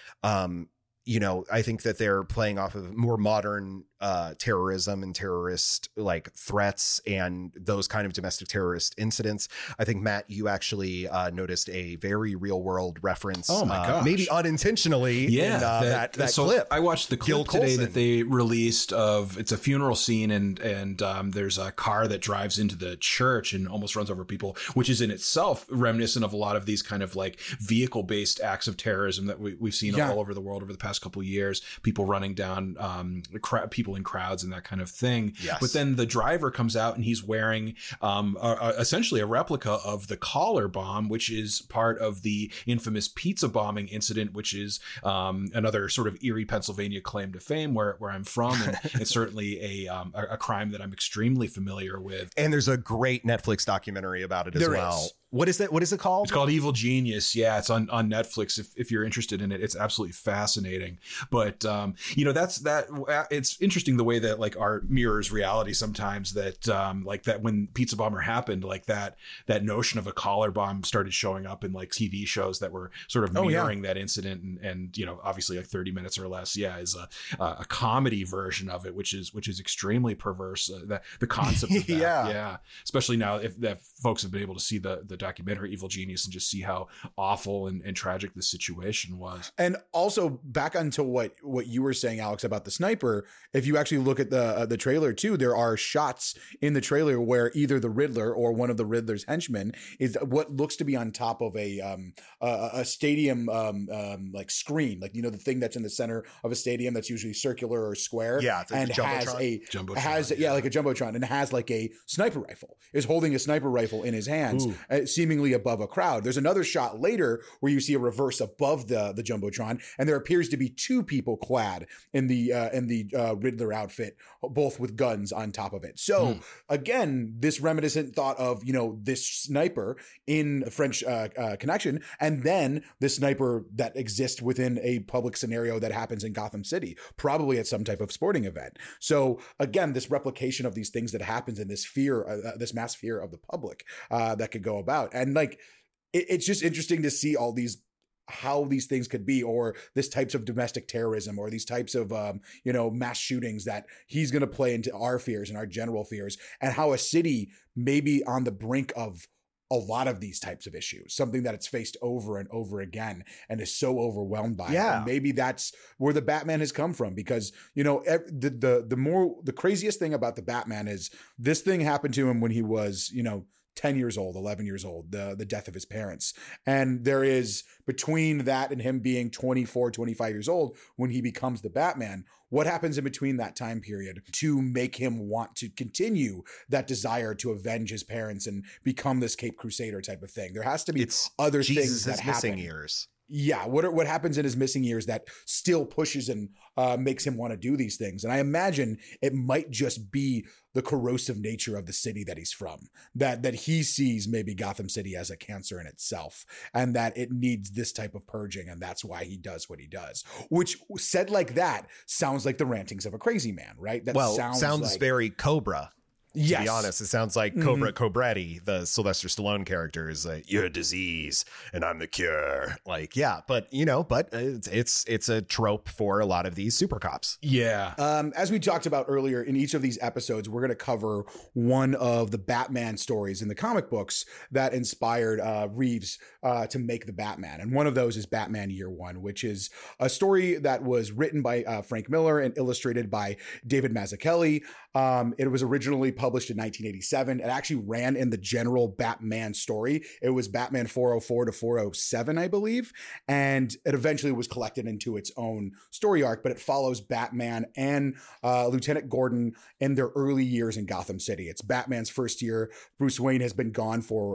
You know, I think that they're playing off of more modern terrorism and terrorist like threats and those kind of domestic terrorist incidents. I think, Matt, you actually noticed a very real world reference. Oh my gosh. Maybe unintentionally. In, that clip. I watched the clip today that they released of, it's a funeral scene and there's a car that drives into the church and almost runs over people, which is in itself reminiscent of a lot of these kind of like vehicle based acts of terrorism that we've seen all over the world over the past couple of years, people running down people in crowds and that kind of thing. Yes. But then the driver comes out and he's wearing essentially a replica of the collar bomb, which is part of the infamous pizza bombing incident, which is another sort of Erie, Pennsylvania claim to fame where I'm from. And it's certainly a crime that I'm extremely familiar with. And there's a great Netflix documentary about it as well. What is that? What is it called? It's called Evil Genius. Yeah, it's on Netflix. If you're interested in it, it's absolutely fascinating. But you know, it's interesting the way that like art mirrors reality sometimes. That like that when Pizza Bomber happened, like that notion of a collar bomb started showing up in like TV shows that were sort of mirroring that incident. And you know, obviously like 30 minutes or less, is a comedy version of it, which is extremely perverse. The concept of that, especially now if folks have been able to see the documentary Evil Genius and just see how awful and tragic the situation was. And also back onto what you were saying, Alex, about the sniper, if you actually look at the trailer too, there are shots in the trailer where either the Riddler or one of the Riddler's henchmen is what looks to be on top of a stadium like screen, like, you know, the thing that's in the center of a stadium that's usually circular or square, and has like a jumbotron, and has like a sniper rifle, is holding a sniper rifle in his hands, seemingly above a crowd. There's another shot later where you see a reverse above the jumbotron, and there appears to be two people clad in the Riddler outfit, both with guns on top of it. So again, this reminiscent thought of, you know, this sniper in French Connection, and then the sniper that exists within a public scenario that happens in Gotham City, probably at some type of sporting event. So again, this replication of these things that happens in this fear, this mass fear of the public that could go about. And like, it's just interesting to see all these, how these things could be, or this types of domestic terrorism, or these types of, you know, mass shootings that he's going to play into our fears and our general fears, and how a city may be on the brink of a lot of these types of issues, something that it's faced over and over again and is so overwhelmed by. And maybe that's where the Batman has come from, because, you know, the craziest thing about the Batman is this thing happened to him when he was, you know, 10 years old, 11 years old, the death of his parents. And there is, between that and him being 24, 25 years old, when he becomes the Batman, what happens in between that time period to make him want to continue that desire to avenge his parents and become this Caped Crusader type of thing? There has to be other things that happen. Missing years. Yeah, what happens in his missing years that still pushes and makes him want to do these things. And I imagine it might just be the corrosive nature of the city that he's from, that he sees maybe Gotham City as a cancer in itself, and that it needs this type of purging, and that's why he does what he does. Which, said like that, sounds like the rantings of a crazy man, right? That sounds like, very Cobra. Yes. To be honest, it sounds like Cobretti, the Sylvester Stallone character, is like, you're a disease and I'm the cure. Like, yeah, but you know, it's a trope for a lot of these super cops. Yeah. As we talked about earlier, in each of these episodes, we're going to cover one of the Batman stories in the comic books that inspired Reeves to make the Batman. And one of those is Batman Year One, which is a story that was written by Frank Miller and illustrated by David Mazzucchelli. It was originally published in 1987. It actually ran in the general Batman story. It was Batman 404 to 407, I believe. And it eventually was collected into its own story arc, but it follows Batman and Lieutenant Gordon in their early years in Gotham City. It's Batman's first year. Bruce Wayne has been gone for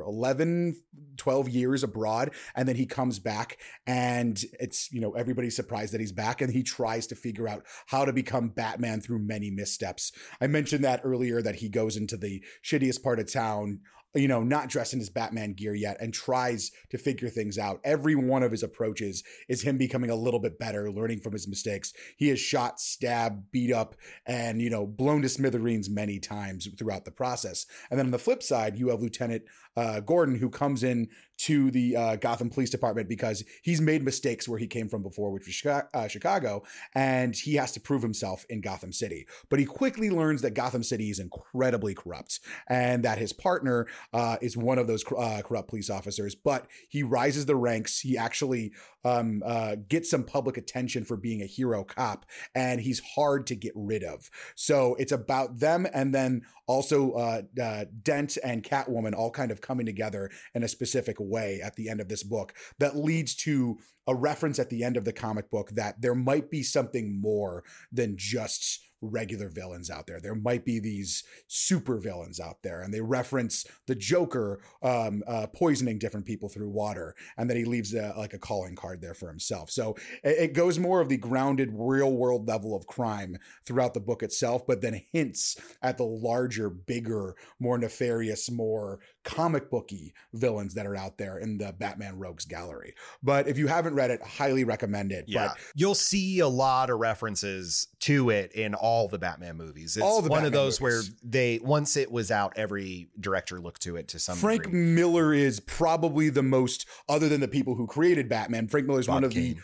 12 years abroad. And then he comes back and it's, everybody's surprised that he's back, and he tries to figure out how to become Batman through many missteps. I mentioned that earlier, that he goes into the shittiest part of town, not dressed in his Batman gear yet, and tries to figure things out. Every one of his approaches is him becoming a little bit better, learning from his mistakes. He has shot, stabbed, beat up, and, blown to smithereens many times throughout the process. And then on the flip side, you have Lieutenant Gordon, who comes in to the Gotham Police Department because he's made mistakes where he came from before, which was Chicago, and he has to prove himself in Gotham City. But he quickly learns that Gotham City is incredibly corrupt, and that his partner is one of those corrupt police officers. But he rises the ranks. He actually gets some public attention for being a hero cop, and he's hard to get rid of. So it's about them, and then also Dent and Catwoman all kind of coming together in a specific way at the end of this book that leads to a reference at the end of the comic book that there might be something more than just regular villains out there. There might be these super villains out there, and they reference the Joker poisoning different people through water, and then he leaves a calling card there for himself. So it goes more of the grounded real world level of crime throughout the book itself, but then hints at the larger, bigger, more nefarious, more comic booky villains that are out there in the Batman Rogues Gallery. But if you haven't read it, highly recommend it. Yeah, but you'll see a lot of references to it in all the Batman movies. It's all the one Batman of those movies. where once it was out, every director looked to it to some Frank degree. Miller is probably the most, other than the people who created Batman, Frank Miller is one of the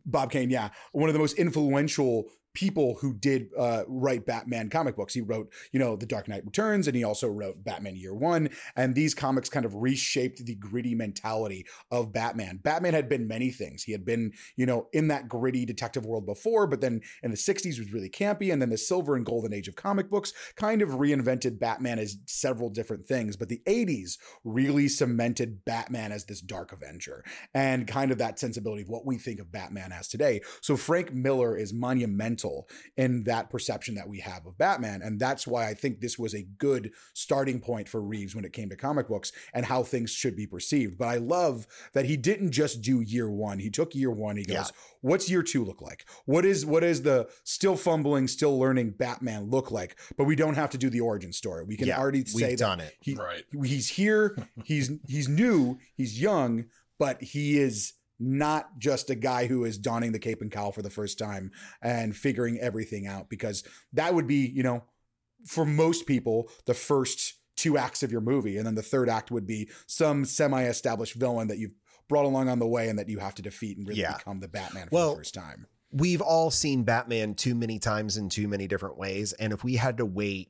most influential people who did write Batman comic books. He wrote, The Dark Knight Returns, and he also wrote Batman Year One. And these comics kind of reshaped the gritty mentality of Batman. Batman had been many things. He had been, in that gritty detective world before, but then in the 60s was really campy. And then the silver and golden age of comic books kind of reinvented Batman as several different things. But the 80s really cemented Batman as this dark Avenger and kind of that sensibility of what we think of Batman as today. So Frank Miller is monumental in that perception that we have of Batman. And that's why I think this was a good starting point for Reeves when it came to comic books and how things should be perceived. But I love that he didn't just do year one. He took year one. He goes, what's year two look like? What is the still fumbling, still learning Batman look like? But we don't have to do the origin story. We can already say we've done it. He's here. He's new. He's young, but he is not just a guy who is donning the cape and cowl for the first time and figuring everything out, because that would be, for most people, the first two acts of your movie. And then the third act would be some semi-established villain that you've brought along on the way and that you have to defeat and really become the Batman for the first time. We've all seen Batman too many times in too many different ways. And if we had to wait,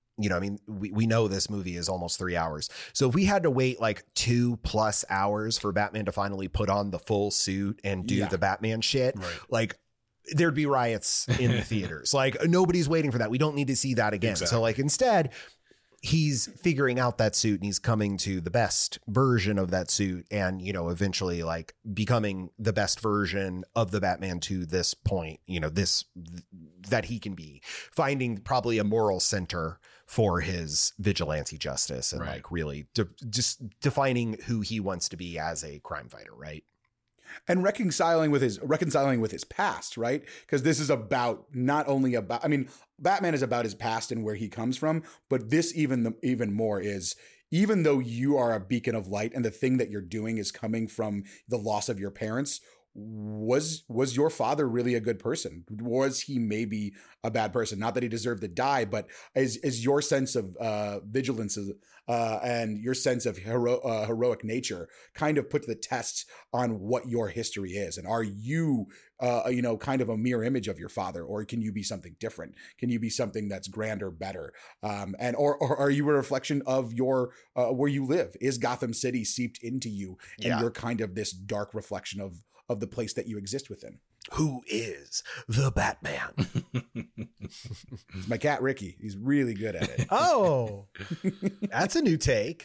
we know this movie is almost 3 hours. So if we had to wait like 2+ hours for Batman to finally put on the full suit and do the Batman shit, like there'd be riots in the theaters. Like nobody's waiting for that. We don't need to see that again. Exactly. So like instead, he's figuring out that suit and he's coming to the best version of that suit and, eventually like becoming the best version of the Batman to this point, that he can be, finding probably a moral center for his vigilante justice and like really just defining who he wants to be as a crime fighter. Right. And reconciling with his past, right? Because this is about Batman is about his past and where he comes from, but this even more is, even though you are a beacon of light and the thing that you're doing is coming from the loss of your parents, was your father really a good person? Was he maybe a bad person? Not that he deserved to die, but is your sense of vigilance and your sense of heroic nature kind of put to the test on what your history is? And are you kind of a mirror image of your father, or can you be something different? Can you be something that's grander, better? Or are you a reflection of your where you live? Is Gotham City seeped into you, and you're kind of this dark reflection of the place that you exist within? Who is the Batman? It's my cat, Ricky. He's really good at it. Oh, that's a new take.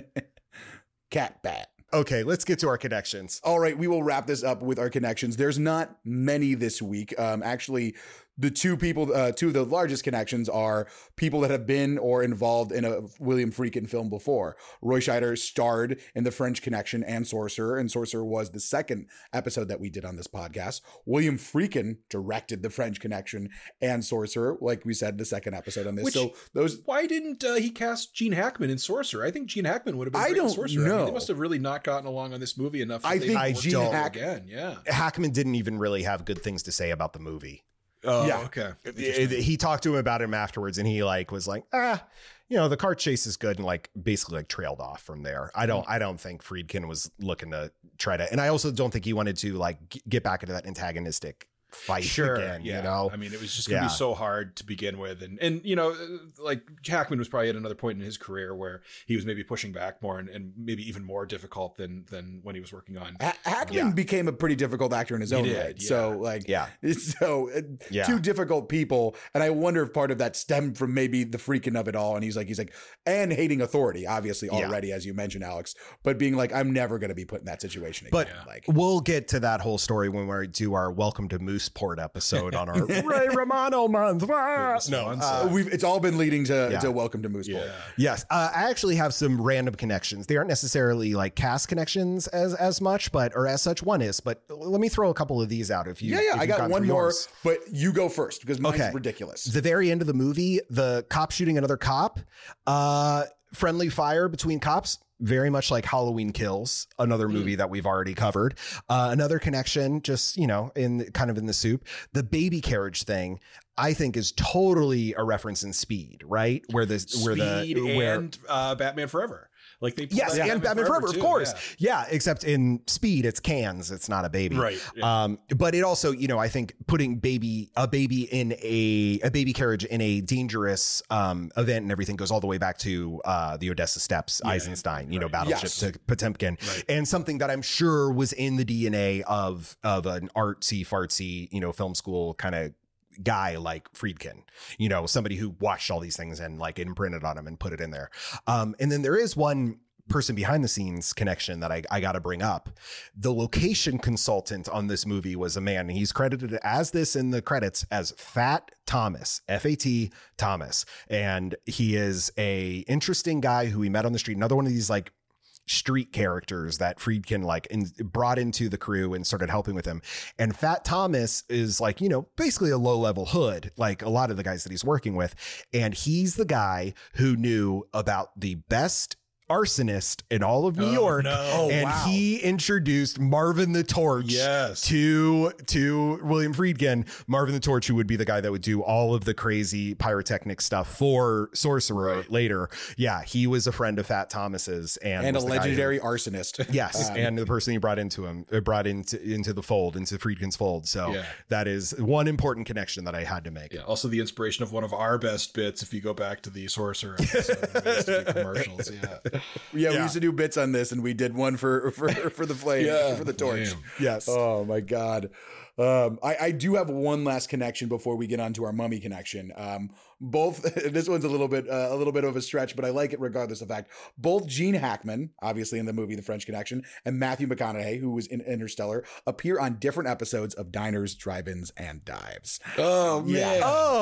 Cat bat. Okay, let's get to our connections. All right, we will wrap this up with our connections. There's not many this week. Actually, the two of the largest connections are people that have been or involved in a William Friedkin film before. Roy Scheider starred in The French Connection and Sorcerer, and Sorcerer was the second episode that we did on this podcast. William Friedkin directed The French Connection and Sorcerer, like we said, the second episode on this. Why didn't he cast Gene Hackman in Sorcerer? I think Gene Hackman would have been great in Sorcerer. Know. I mean, they must have really not gotten along on this movie enough. I think Gene again. Yeah, Hackman didn't even really have good things to say about the movie. Oh, yeah. Okay. He talked to him about him afterwards, and he was like, the car chase is good, and basically trailed off from there. I don't think Friedkin was looking to try to, and I also don't think he wanted to get back into that antagonistic fight again. I mean, it was just gonna be so hard to begin with, and Hackman was probably at another point in his career where he was maybe pushing back more and maybe even more difficult than when he was working on. Hackman became a pretty difficult actor in his own right. Yeah. So two difficult people, and I wonder if part of that stemmed from maybe the freaking of it all. And he's like, and hating authority, obviously already, as you mentioned, Alex, but being like, I'm never going to be put in that situation again. But we'll get to that whole story when we do our Welcome to Mooseport episode on our Ray Romano month. It's all been leading to Welcome to Mooseport. Yeah. Yes. I actually have some random connections. They aren't necessarily cast connections as much, or as such one is, but let me throw a couple of these out. If I got one more, but you go first because mine's ridiculous. The very end of the movie, the cop shooting another cop, friendly fire between cops, very much like Halloween Kills, another movie that we've already covered. Another connection, just, in the soup, the baby carriage thing, I think is totally a reference in Speed, right? Where Batman Forever. And Batman Forever, of course. Yeah, except in Speed, it's cans. It's not a baby. Right. Yeah. But it also, I think putting a baby in a baby carriage in a dangerous event and everything goes all the way back to the Odessa Steps, Eisenstein, Battleship to Potemkin. Right. And something that I'm sure was in the DNA of an artsy fartsy, film school kind of guy like Friedkin, somebody who watched all these things and imprinted on him and put it in there. And then there is one person behind the scenes connection that I got to bring up. The location consultant on this movie was a man. He's credited as this in the credits as Fat Thomas, F-A-T Thomas. And he is a interesting guy who we met on the street. Another one of these street characters that Friedkin brought into the crew and started helping with him. And Fat Thomas is basically a low level hood, like a lot of the guys that he's working with. And he's the guy who knew about the best arsonist in all of New York. He introduced Marvin the Torch to William Friedkin. Marvin the Torch, who would be the guy that would do all of the crazy pyrotechnic stuff for Sorcerer later. Yeah, he was a friend of Fat Thomas's and a legendary arsonist. Yes, and the person he brought into the fold, into Friedkin's fold. So that is one important connection that I had to make. Yeah, also the inspiration of one of our best bits if you go back to the Sorcerer episode, commercials. We used to do bits on this, and we did one for the flame, for the torch. Yes. Oh my God. I do have one last connection before we get on to our mummy connection. Both, this one's a little bit of a stretch, but I like it regardless of fact. Both Gene Hackman, obviously in the movie The French Connection, and Matthew McConaughey, who was in Interstellar, appear on different episodes of Diners, Drive-Ins, and Dives. Oh man.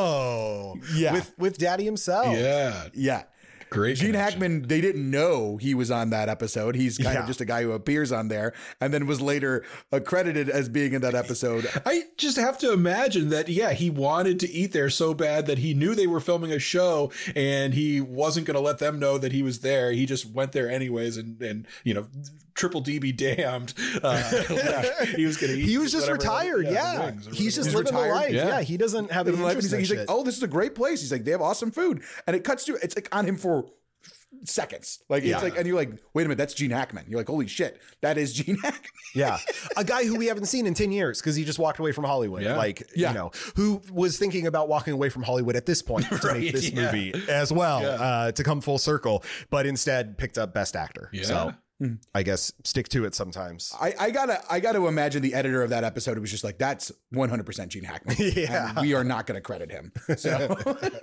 Oh yeah. With Daddy himself. Yeah. Yeah. Great Gene Hackman, they didn't know he was on that episode. He's kind of just a guy who appears on there and then was later credited as being in that episode. I just have to imagine that, he wanted to eat there so bad that he knew they were filming a show and he wasn't going to let them know that he was there. He just went there anyways and triple D be damned. He was going to eat. He was just retired. He's just living the life. Yeah. He doesn't have any interest in He's like, oh, this is a great place. He's like, they have awesome food. And it cuts to, it's on him for seconds. And you're like, wait a minute, that's Gene Hackman. You're like, holy shit, that is Gene Hackman. Yeah. A guy who we haven't seen in 10 years because he just walked away from Hollywood. Who was thinking about walking away from Hollywood at this point to make this movie as well, to come full circle, but instead picked up Best Actor. Yeah. So I guess stick to it sometimes. I gotta imagine the editor of that episode was just like, that's 100% Gene Hackman. Yeah. And we are not going to credit him. So.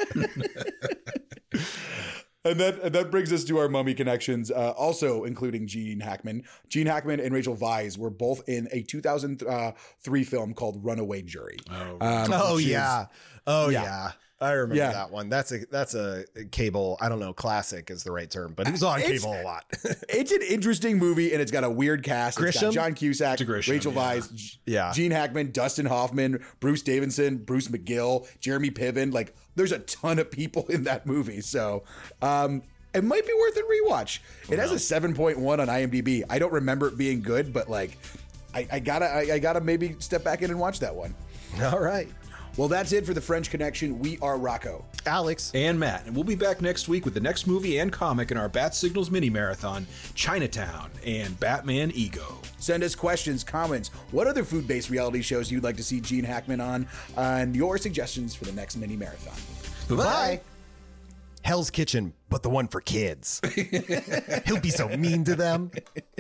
And that brings us to our Mummy connections, also including Gene Hackman. Gene Hackman and Rachel Weisz were both in a 2003 film called Runaway Jury. Oh yeah. I remember that one. That's a cable. I don't know, classic is the right term, but it was on cable a lot. It's an interesting movie, and it's got a weird cast. It's got John Cusack, Rachel Weisz, Gene Hackman, Dustin Hoffman, Bruce Davidson, Bruce McGill, Jeremy Piven. Like, there's a ton of people in that movie. So, it might be worth a rewatch. It has a 7.1 on IMDb. I don't remember it being good, but like, I gotta maybe step back in and watch that one. All right. Well, that's it for the French Connection. We are Rocco, Alex, and Matt, and we'll be back next week with the next movie and comic in our Bat Signals mini marathon, Chinatown and Batman Ego. Send us questions, comments, what other food-based reality shows you'd like to see Gene Hackman on, and your suggestions for the next mini marathon. Bye. Hell's Kitchen, but the one for kids. He'll be so mean to them.